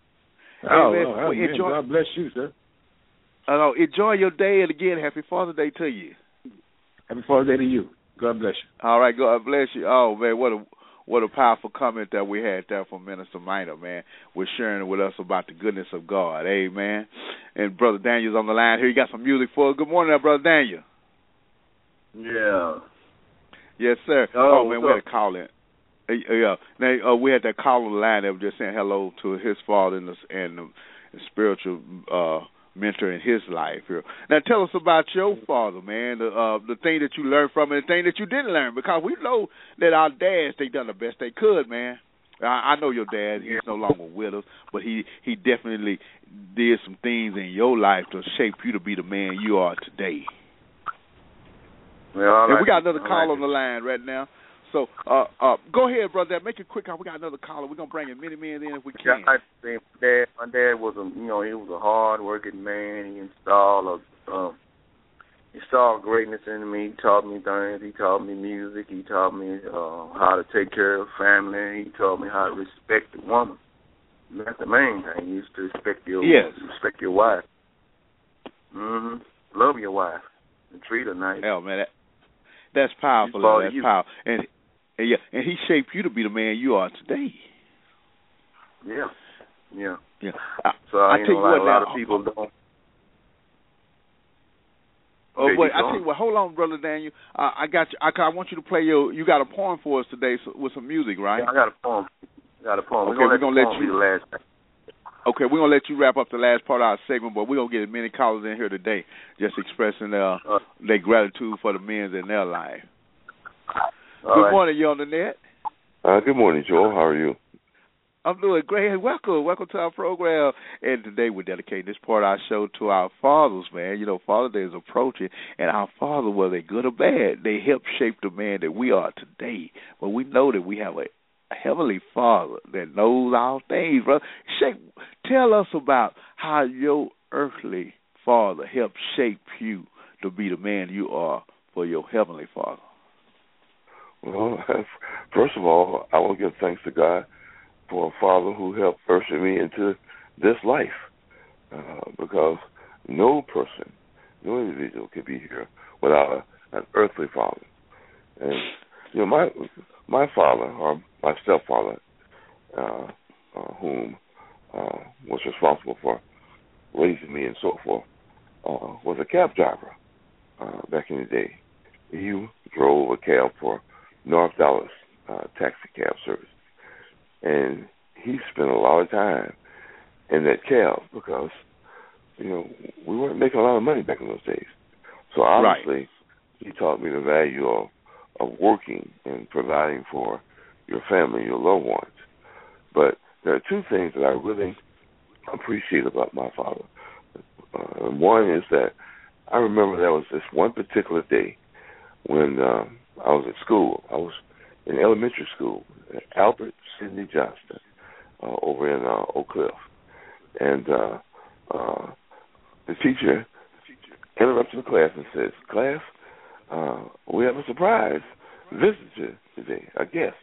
Oh, Amen. oh, oh enjoy, God bless you, sir. Uh, enjoy your day, and again, happy Father's Day to you. Happy Father's Day to you. God bless you. All right, God bless you. Oh, man, what a what a powerful comment that we had there from Minister Minor, man. We're sharing with us about the goodness of God. Amen. And Brother Daniel's on the line here. You got some music for us. Good morning, there, Brother Daniel. Yeah. Yes, sir. Oh, oh man, we had a call in. Uh, yeah, now, uh, we had that call on the line that was just saying hello to his father and the, and the spiritual uh, mentor in his life here. Now, tell us about your father, man. The uh, the thing that you learned from and the thing that you didn't learn, because we know that our dads, they done the best they could, man. I, I know your dad; he's no longer with us, but he he definitely did some things in your life to shape you to be the man you are today. Well, and like we got another it. call like on the line right now. So, uh, uh, go ahead, brother. Make it quick. We got another caller. We're gonna bring as many men in if we can. I think my dad, my dad was a, you know, he was a hard-working man. He installed a, um, he installed greatness in me. He taught me things. He taught me music. He taught me uh, how to take care of family. He taught me how to respect the woman. And that's the main thing. You used to respect your, yes. respect your wife. Mhm. Love your wife and treat her nice. Hell, man, that, that's powerful. That's you. powerful. And And yeah, and he shaped you to be the man you are today. Yeah, yeah, yeah. I, so I you tell know, you like what, a lot now, of people don't. Oh, wait, I tell you what. Hold on, brother Daniel. Uh, I got you. I, I want you to play your. You got a poem for us today so, with some music, right? Yeah, I got a poem. I got a poem. Okay, we're gonna, we're let, gonna let you. The last thing. Okay, we're gonna let you wrap up the last part of our segment, but we're gonna get as many callers in here today, just expressing uh, uh, their gratitude for the men in their life. Good right. morning, you on the net? Uh, good morning, Joel. How are you? I'm doing great. Welcome. Welcome to our program. And today we're dedicating this part of our show to our fathers, man. You know, Father Day is approaching, and our father, whether good or bad, they help shape the man that we are today. But we know that we have a Heavenly Father that knows all things, brother. Shape, tell us about how your earthly father helped shape you to be the man you are for your Heavenly Father. Well, first of all, I want to give thanks to God for a father who helped usher me into this life, uh, because no person, no individual could be here without a, an earthly father. And you know, my my father, or my stepfather, uh, uh, whom uh, was responsible for raising me and so forth, uh, was a cab driver uh, back in the day. He drove a cab for North Dallas uh, taxi cab service, and he spent a lot of time in that cab because, you know, we weren't making a lot of money back in those days. So obviously, right. he taught me the value of, of working and providing for your family, your loved ones. But there are two things that I really appreciate about my father. Uh, one is that I remember there was this one particular day when uh, I was at school. I was in elementary school at Albert Sidney Johnston uh, over in uh, Oak Cliff. And uh, uh, the teacher interrupted the class and says, "Class, uh, we have a surprise visitor today, a guest."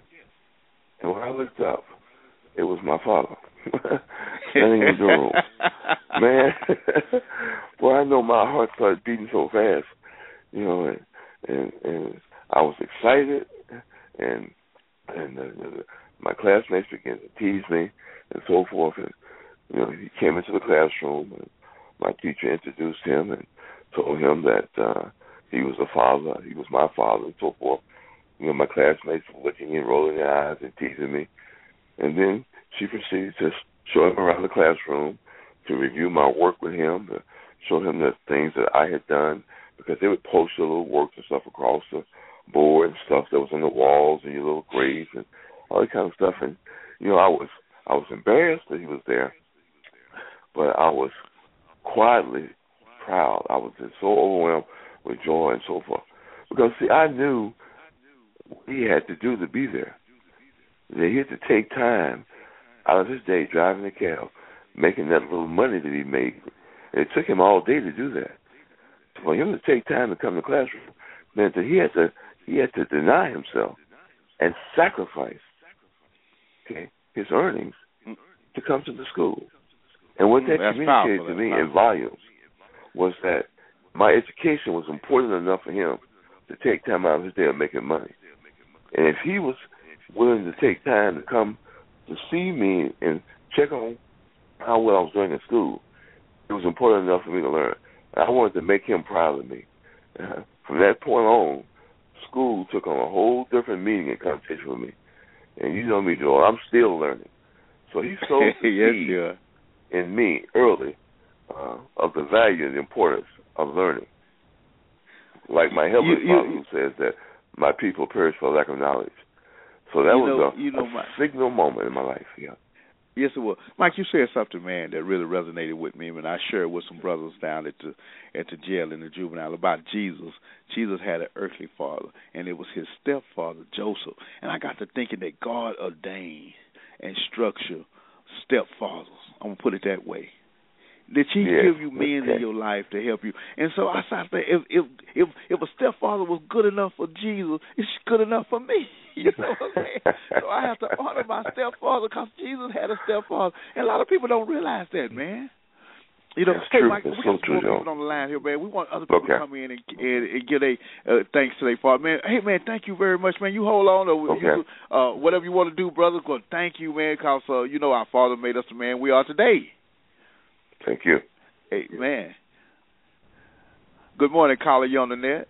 And when I looked up, it was my father standing in the room. Man, boy, I know my heart started beating so fast, you know, and and, and I was excited, and and uh, my classmates began to tease me and so forth, and you know, he came into the classroom, and my teacher introduced him and told him that uh, he was a father, he was my father, and so forth. You know, my classmates were looking and rolling their eyes and teasing me, and then she proceeded to show him around the classroom, to review my work with him, to show him the things that I had done, because they would post your little works and stuff across the board and stuff that was on the walls and your little grades and all that kind of stuff. And you know, I was I was embarrassed that he was there, but I was quietly proud. I was just so overwhelmed with joy and so forth, because see, I knew what he had to do to be there. That he had to take time out of his day driving the cab, making that little money that he made. And it took him all day to do that. For him to take time to come to the classroom meant that he had to he had to deny himself and sacrifice, okay, his earnings to come to the school. And what that That's communicated powerful. to me That's in volumes was that my education was important enough for him to take time out of his day of making money. And if he was willing to take time to come to see me and check on how well I was doing in school, it was important enough for me to learn. I wanted to make him proud of me. Uh, from that point on, school took on a whole different meaning and connotation for me. And you know me, Joel, I'm still learning. So he sowed the yes, seed sure. in me early uh, of the value and the importance of learning. Like my Heavenly You- you- Father who says that my people perish for lack of knowledge. So that You was know- a, you know a my- signal moment in my life, yeah. Yes, it was. Mike, you said something, man, that really resonated with me, and I shared with some brothers down at the at the jail in the juvenile about Jesus. Jesus had an earthly father, and it was his stepfather, Joseph. And I got to thinking that God ordained and structured stepfathers. I'm going to put it that way. Did he Yes, give you men okay. in your life to help you? And so I started saying, if if if if a stepfather was good enough for Jesus, it's good enough for me. You know what I'm saying? So I have to honor my stepfather because Jesus had a stepfather, and a lot of people don't realize that, man. You know, That's hey, true. Mike, That's we so got some true, more Joe. people on the line here, man. We want other people Okay. to come in and, and, and give a uh, thanks to their father, man. Hey, man, thank you very much, man. You hold on, or Okay. you, uh, whatever you want to do, brother. Well, thank you, man, because uh, you know our father made us the man we are today. Thank you. Hey, man. Good morning, caller. You on the net?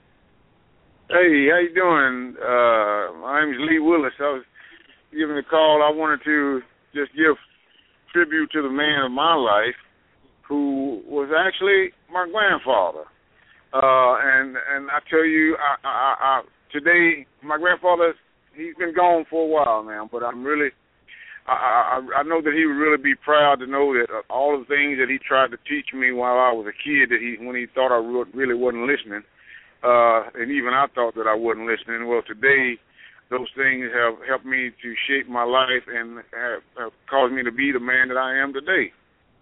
Hey, how you doing? Uh, my name is Lee Willis. I was giving a call. I wanted to just give tribute to the man of my life, who was actually my grandfather. Uh, and and I tell you, I, I, I, today my grandfather, he's been gone for a while now, but I'm really, I, I, I know that he would really be proud to know that all the things that he tried to teach me while I was a kid, that he when he thought I really wasn't listening. Uh, and even I thought that I wasn't listening. Well, today, those things have helped me to shape my life and have, have caused me to be the man that I am today.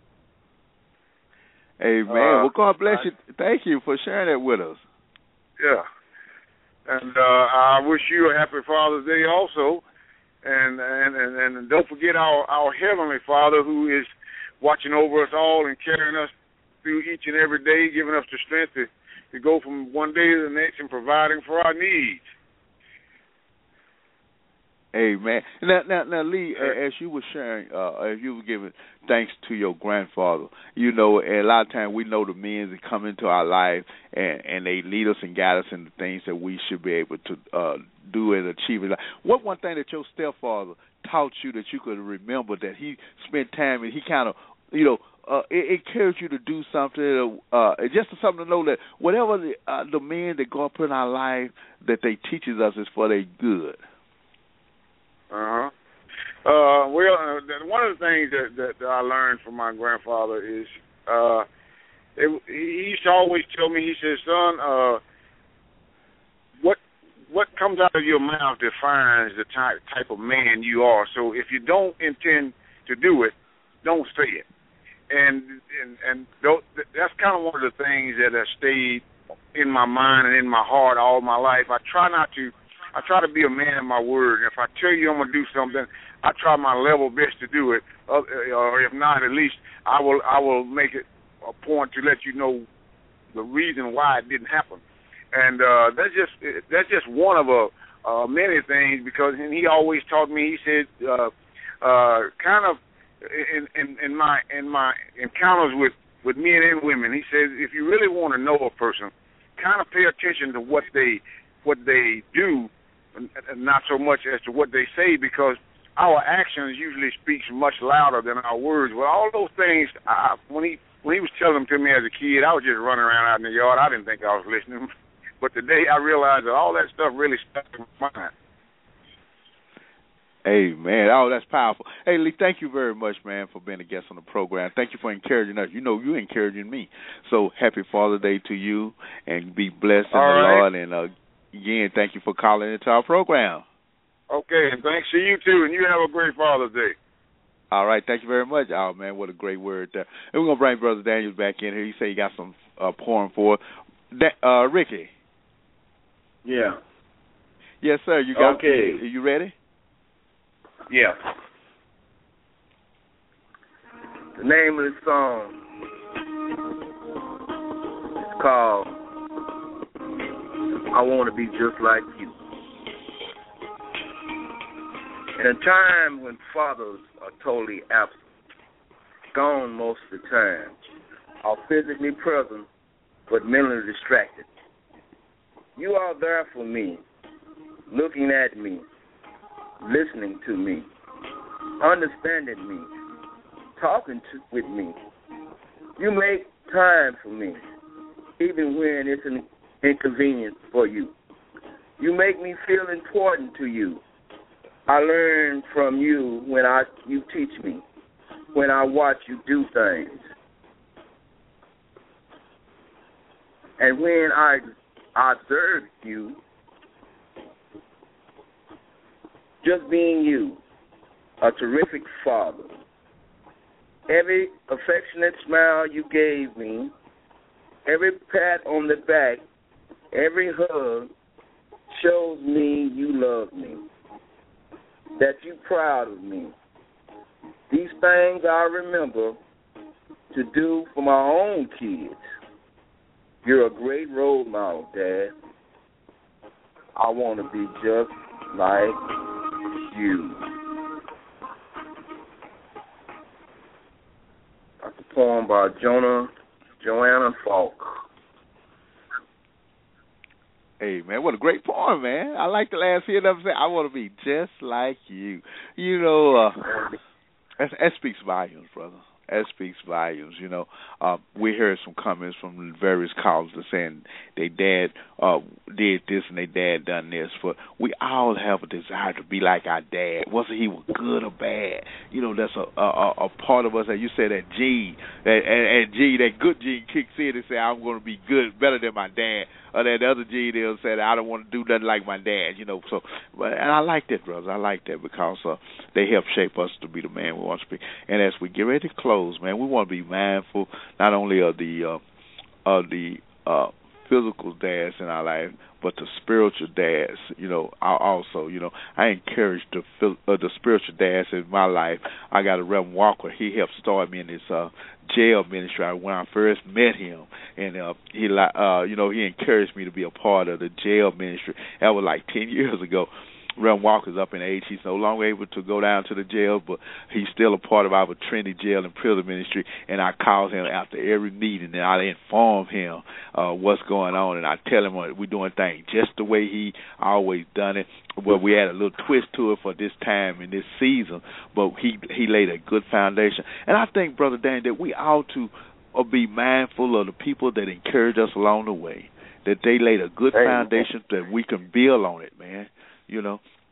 Hey, man. Uh, well, God bless I, you. Thank you for sharing that with us. Yeah. And uh, I wish you a happy Father's Day also. And and, and, and don't forget our, our Heavenly Father, who is watching over us all and carrying us through each and every day, giving us the strength to to go from one day to the next and providing for our needs. Amen. Now, now, now, Lee, as you were sharing, uh, as you were giving thanks to your grandfather, you know, and a lot of times we know the men that come into our life and, and they lead us and guide us in the things that we should be able to uh, do and achieve in life. What one thing that your stepfather taught you that you could remember that he spent time and he kind of, you know, Uh, it encouraged you to do something, uh, just something to know that whatever the, uh, the men that God put in our life, that they teaches us is for their good. Uh-huh. Uh, well, uh, one of the things that, that, that I learned from my grandfather is uh, it, he used to always tell me, he said, son, uh, what what comes out of your mouth defines the type, type of man you are. So if you don't intend to do it, don't say it. And and, and that's kind of one of the things that has stayed in my mind and in my heart all my life. I try not to, I try to be a man of my word. And if I tell you I'm going to do something, I try my level best to do it. Uh, or if not, at least I will I will make it a point to let you know the reason why it didn't happen. And uh, that's just that's just one of a uh, many things, because and he always taught me. He said, uh, uh, kind of in, in, in my in my encounters with, with men and women, he says, if you really want to know a person, kind of pay attention to what they what they do, and not so much as to what they say, because our actions usually speaks much louder than our words. Well, all those things, I, when he when he was telling them to me as a kid, I was just running around out in the yard. I didn't think I was listening. But today I realized that all that stuff really stuck in my mind. Hey, man. Oh, that's powerful. Hey, Lee, thank you very much, man, for being a guest on the program. Thank you for encouraging us. You know, you're encouraging me. So happy Father's Day to you, and be blessed in all the right. Lord. And, uh, again, thank you for calling into our program. Okay, and thanks to you, too, and you have a great Father's Day. All right, thank you very much. Oh, man, what a great word there. And we're going to bring Brother Daniels back in here. He said he got some uh, pouring for da- uh, Ricky. Yeah. Yes, sir. You got okay. Are you ready? Yeah. The name of the song is called I Want to Be Just Like You. In a time when fathers are totally absent, gone most of the time, are physically present but mentally distracted, you are there for me, looking at me, listening to me, understanding me, talking to, with me. You make time for me, even when it's an inconvenience for you. You make me feel important to you. I learn from you when I you teach me, when I watch you do things. And when I observe you, just being you, a terrific father. Every affectionate smile you gave me, every pat on the back, every hug shows me you love me, that you're proud of me. These things I remember to do for my own kids. You're a great role model, Dad. I want to be just like you. That's a poem by Jonah, Joanna Falk. Hey, man, what a great poem, man. I like the last here them say, I want to be just like you. You know, uh, that, that speaks volumes, brother. That speaks volumes, you know. Uh, we heard some comments from various callers saying their dad uh, did this and their dad done this. But we all have a desire to be like our dad, whether he was good or bad. You know, that's a a, a part of us. That you said that gene, that and, and gene, that good gene kicks in and say, I'm going to be good, better than my dad. Or that other gene will say, I don't want to do nothing like my dad. You know, so but and I like that, brother. I like that because uh, they help shape us to be the man we want to be. And as we get ready to close, man, we want to be mindful not only of the uh, of the uh, physical dads in our life, but the spiritual dads. You know, also, you know, I encourage the uh, the spiritual dads in my life. I got a Reverend Walker. He helped start me in this uh, jail ministry when I first met him, and uh, he uh, you know, he encouraged me to be a part of the jail ministry. That was like ten years ago. Reverend Walker's up in age. He's no longer able to go down to the jail, but he's still a part of our Trinity Jail and Prison Ministry, and I call him after every meeting, and I inform him uh, what's going on, and I tell him we're doing things just the way he always done it. Well, we had a little twist to it for this time in this season, but he he laid a good foundation. And I think, Brother Dan, that we ought to uh, be mindful of the people that encourage us along the way, that they laid a good Amen. foundation that we can build on it, man. You know,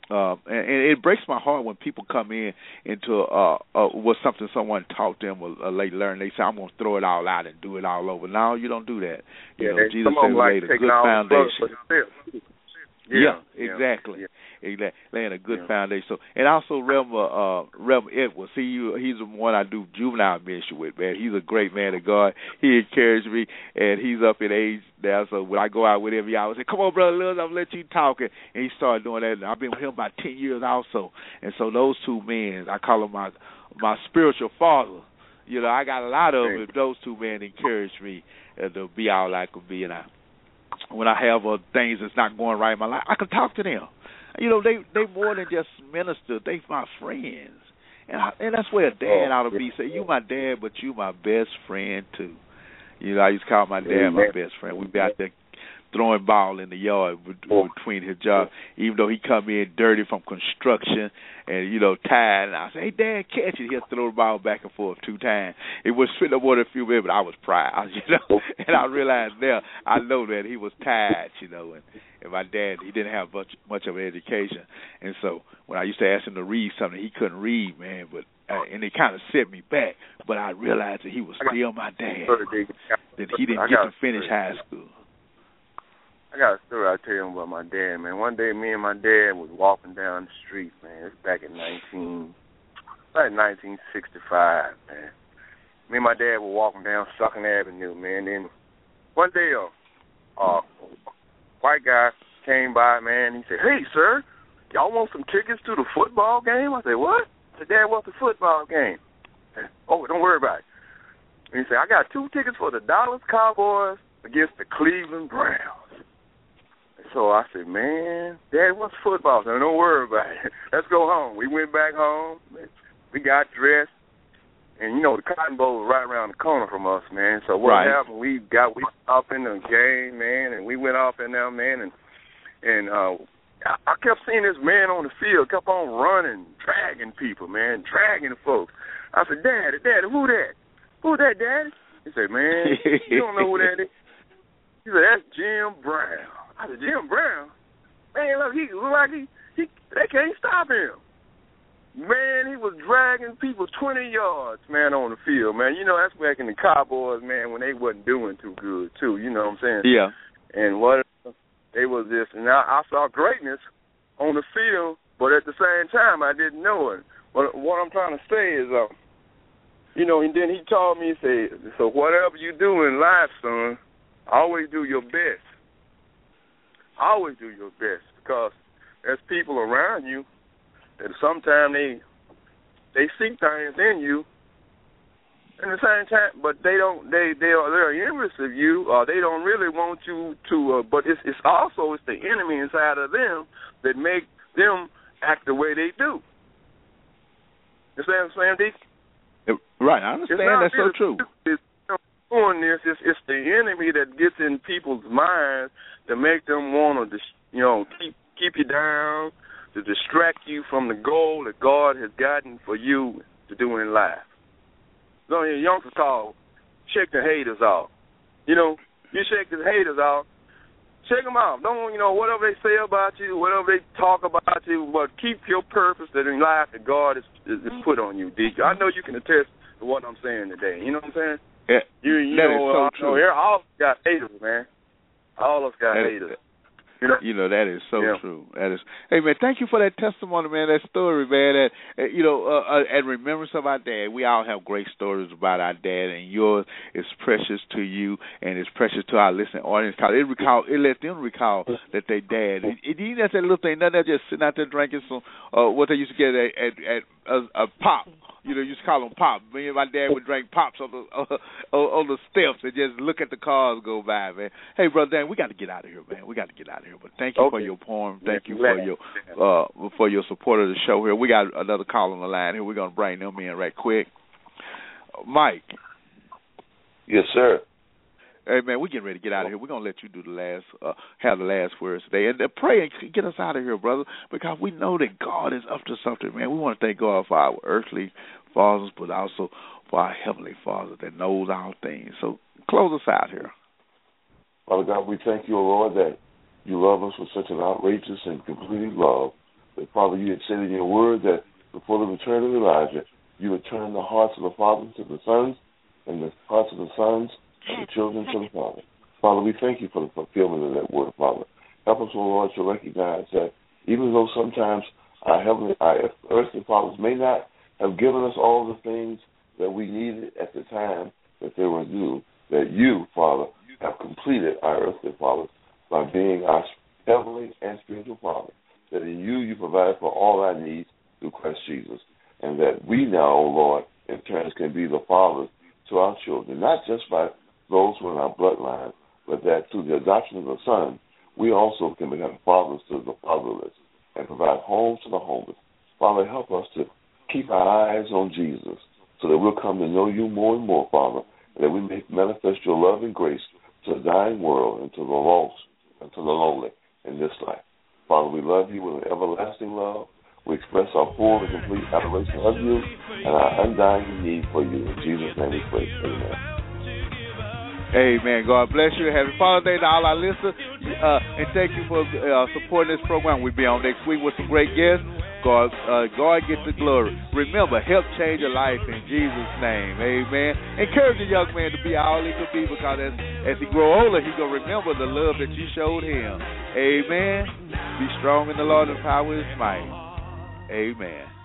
Uh, and, and it breaks my heart when people come in into uh, uh, with something someone taught them or, or they learned. They say, "I'm going to throw it all out and do it all over." No, you don't do that. You yeah, know, Jesus said we like laid a good foundation. Yeah, yeah, exactly. Yeah. Exactly. Laying a good yeah. foundation. So, and also Reverend uh, Reverend Edwards. See, you, he's the one I do juvenile ministry with. Man, he's a great man of God. He encouraged me, and he's up in age now. So when I go out with him, he always say, "Come on, brother Lewis, I'm gonna let you talk." And he started doing that. And I've been with him about ten years also. And so those two men, I call them my my spiritual father. You know, I got a lot of them. Those two men encouraged me uh, to be all I could be, and I. When I have uh, things that's not going right in my life, I can talk to them. You know, they they more than just ministers. They my friends, and I, and that's where a dad ought to be. Say, you my dad, but you my best friend too. You know, I used to call my dad my best friend. We be out there throwing ball in the yard between his jobs, even though he come in dirty from construction and, you know, tired. And I say, "Hey, Dad, catch it." He'll throw the ball back and forth two times. It was fit up more than a few minutes, but I was proud, you know. And I realized there, I know that he was tired, you know, and, and my dad, he didn't have much much of an education. And so when I used to ask him to read something, he couldn't read, man, but uh, and it kind of set me back. But I realized that he was still my dad, that he didn't get to finish high school. I got a story I'll tell you about my dad, man. One day, me and my dad was walking down the street, man. It's back in nineteen, like nineteen sixty-five, man. Me and my dad were walking down Sucking Avenue, man. Then one day, a uh, uh, white guy came by, man. He said, "Hey, sir, y'all want some tickets to the football game?" I said, "What?" I said, "Dad, what's the football game?" Said, "Oh, don't worry about it." And he said, "I got two tickets for the Dallas Cowboys against the Cleveland Browns." So I said, "Man, Dad, what's football?" I said, "Don't worry about it. Let's go home." We went back home. We got dressed. And, you know, the Cotton Bowl was right around the corner from us, man. So what right. happened, we got we off in the game, man, and we went off in there, man. And, and uh, I, I kept seeing this man on the field, kept on running, dragging people, man, dragging folks. I said, "Daddy, Daddy, who that? Who that, Daddy?" He said, "Man, you don't know who that is." He said, "That's Jim Brown." I said, "Jim Brown? Man, look, he look like he, he they can't stop him." Man, he was dragging people twenty yards, man, on the field, man. You know, that's back in the Cowboys, man, when they wasn't doing too good, too. You know what I'm saying? Yeah. And what they was this, and I, I saw greatness on the field, but at the same time, I didn't know it. What, what I'm trying to say is, uh, you know, and then he told me, he said, "So whatever you do in life, son, always do your best. Always do your best, because there's people around you that sometimes they they see things in you, and at the same time, but they don't they they are they're envious of you, or they don't really want you to. Uh, but it's it's also it's the enemy inside of them that make them act the way they do. You see what I'm saying, D? Right, I understand. That's so true. It's, doing this, it's, it's the enemy that gets in people's minds to make them want to, you know, keep keep you down, to distract you from the goal that God has gotten for you to do in life. So your youngsters call, shake the haters off. You know, you shake the haters off, shake them off. Don't, you know, whatever they say about you, whatever they talk about you, but keep your purpose that in life that God has, has put on you, D J. I know you can attest to what I'm saying today. You know what I'm saying? Yeah, you, you that know, is so uh, true. Here, all of us got haters, man. All of us got that, haters. You know? you know that is so yeah. true. That is. Hey man, thank you for that testimony, man. That story, man. That uh, you know, uh, uh, and remembrance of our dad. We all have great stories about our dad, and yours is precious to you, and it's precious to our listening audience. Cause it recall, it let them recall that they dad. It, it, even that's that little thing. Nothing just sitting out there drinking some uh, what they used to get at at, at a, a pop. You know, you used to call them pop. Me and my dad would drink pops on the uh, on the steps and just look at the cars go by, man. Hey, brother Dan, we got to get out of here, man. We got to get out of here. But thank you okay. for your poem. Thank you for your uh, for your support of the show here. We got another call on the line here. We're gonna bring them in right quick. Mike. Yes, sir. Hey man, we're getting ready to get out of here. We're gonna let you do the last, uh, have the last words today, and uh, pray and get us out of here, brother, because we know that God is up to something, man. We want to thank God for our earthly fathers, but also for our heavenly Father that knows all things. So close us out here. Father God, we thank you, O Lord, that you love us with such an outrageous and complete love. But, Father, you had said in your word that before the return of Elijah, you would turn the hearts of the fathers to the sons and the hearts of the sons and the children to the fathers. Father, we thank you for the fulfillment of that word, Father. Help us, O Lord, to recognize that even though sometimes our heavenly, our earthly fathers may not have given us all the things that we needed at the time that they were due, that you, Father, have completed our earthly fathers by being our heavenly and spiritual Father, that in you you provide for all our needs through Christ Jesus, and that we now, O Lord, in turn can be the fathers to our children, not just by those who are in our bloodline, but that through the adoption of the Son, we also can become fathers to the fatherless and provide homes to the homeless. Father, help us to keep our eyes on Jesus so that we'll come to know you more and more, Father, and that we may manifest your love and grace to the dying world and to the lost and to the lonely in this life. Father, we love you with an everlasting love. We express our full and complete adoration of you and our undying need for you. In Jesus' name we pray. Amen. Amen. God bless you. Happy Father's Day to all our listeners. Uh, and thank you for uh, supporting this program. We'll be on next week with some great guests. God, uh, God gets the glory. Remember, help change your life in Jesus' name. Amen. Encourage a young man to be all he could be, because as, as he grow older, he going to remember the love that you showed him. Amen. Be strong in the Lord and power of his might. Amen.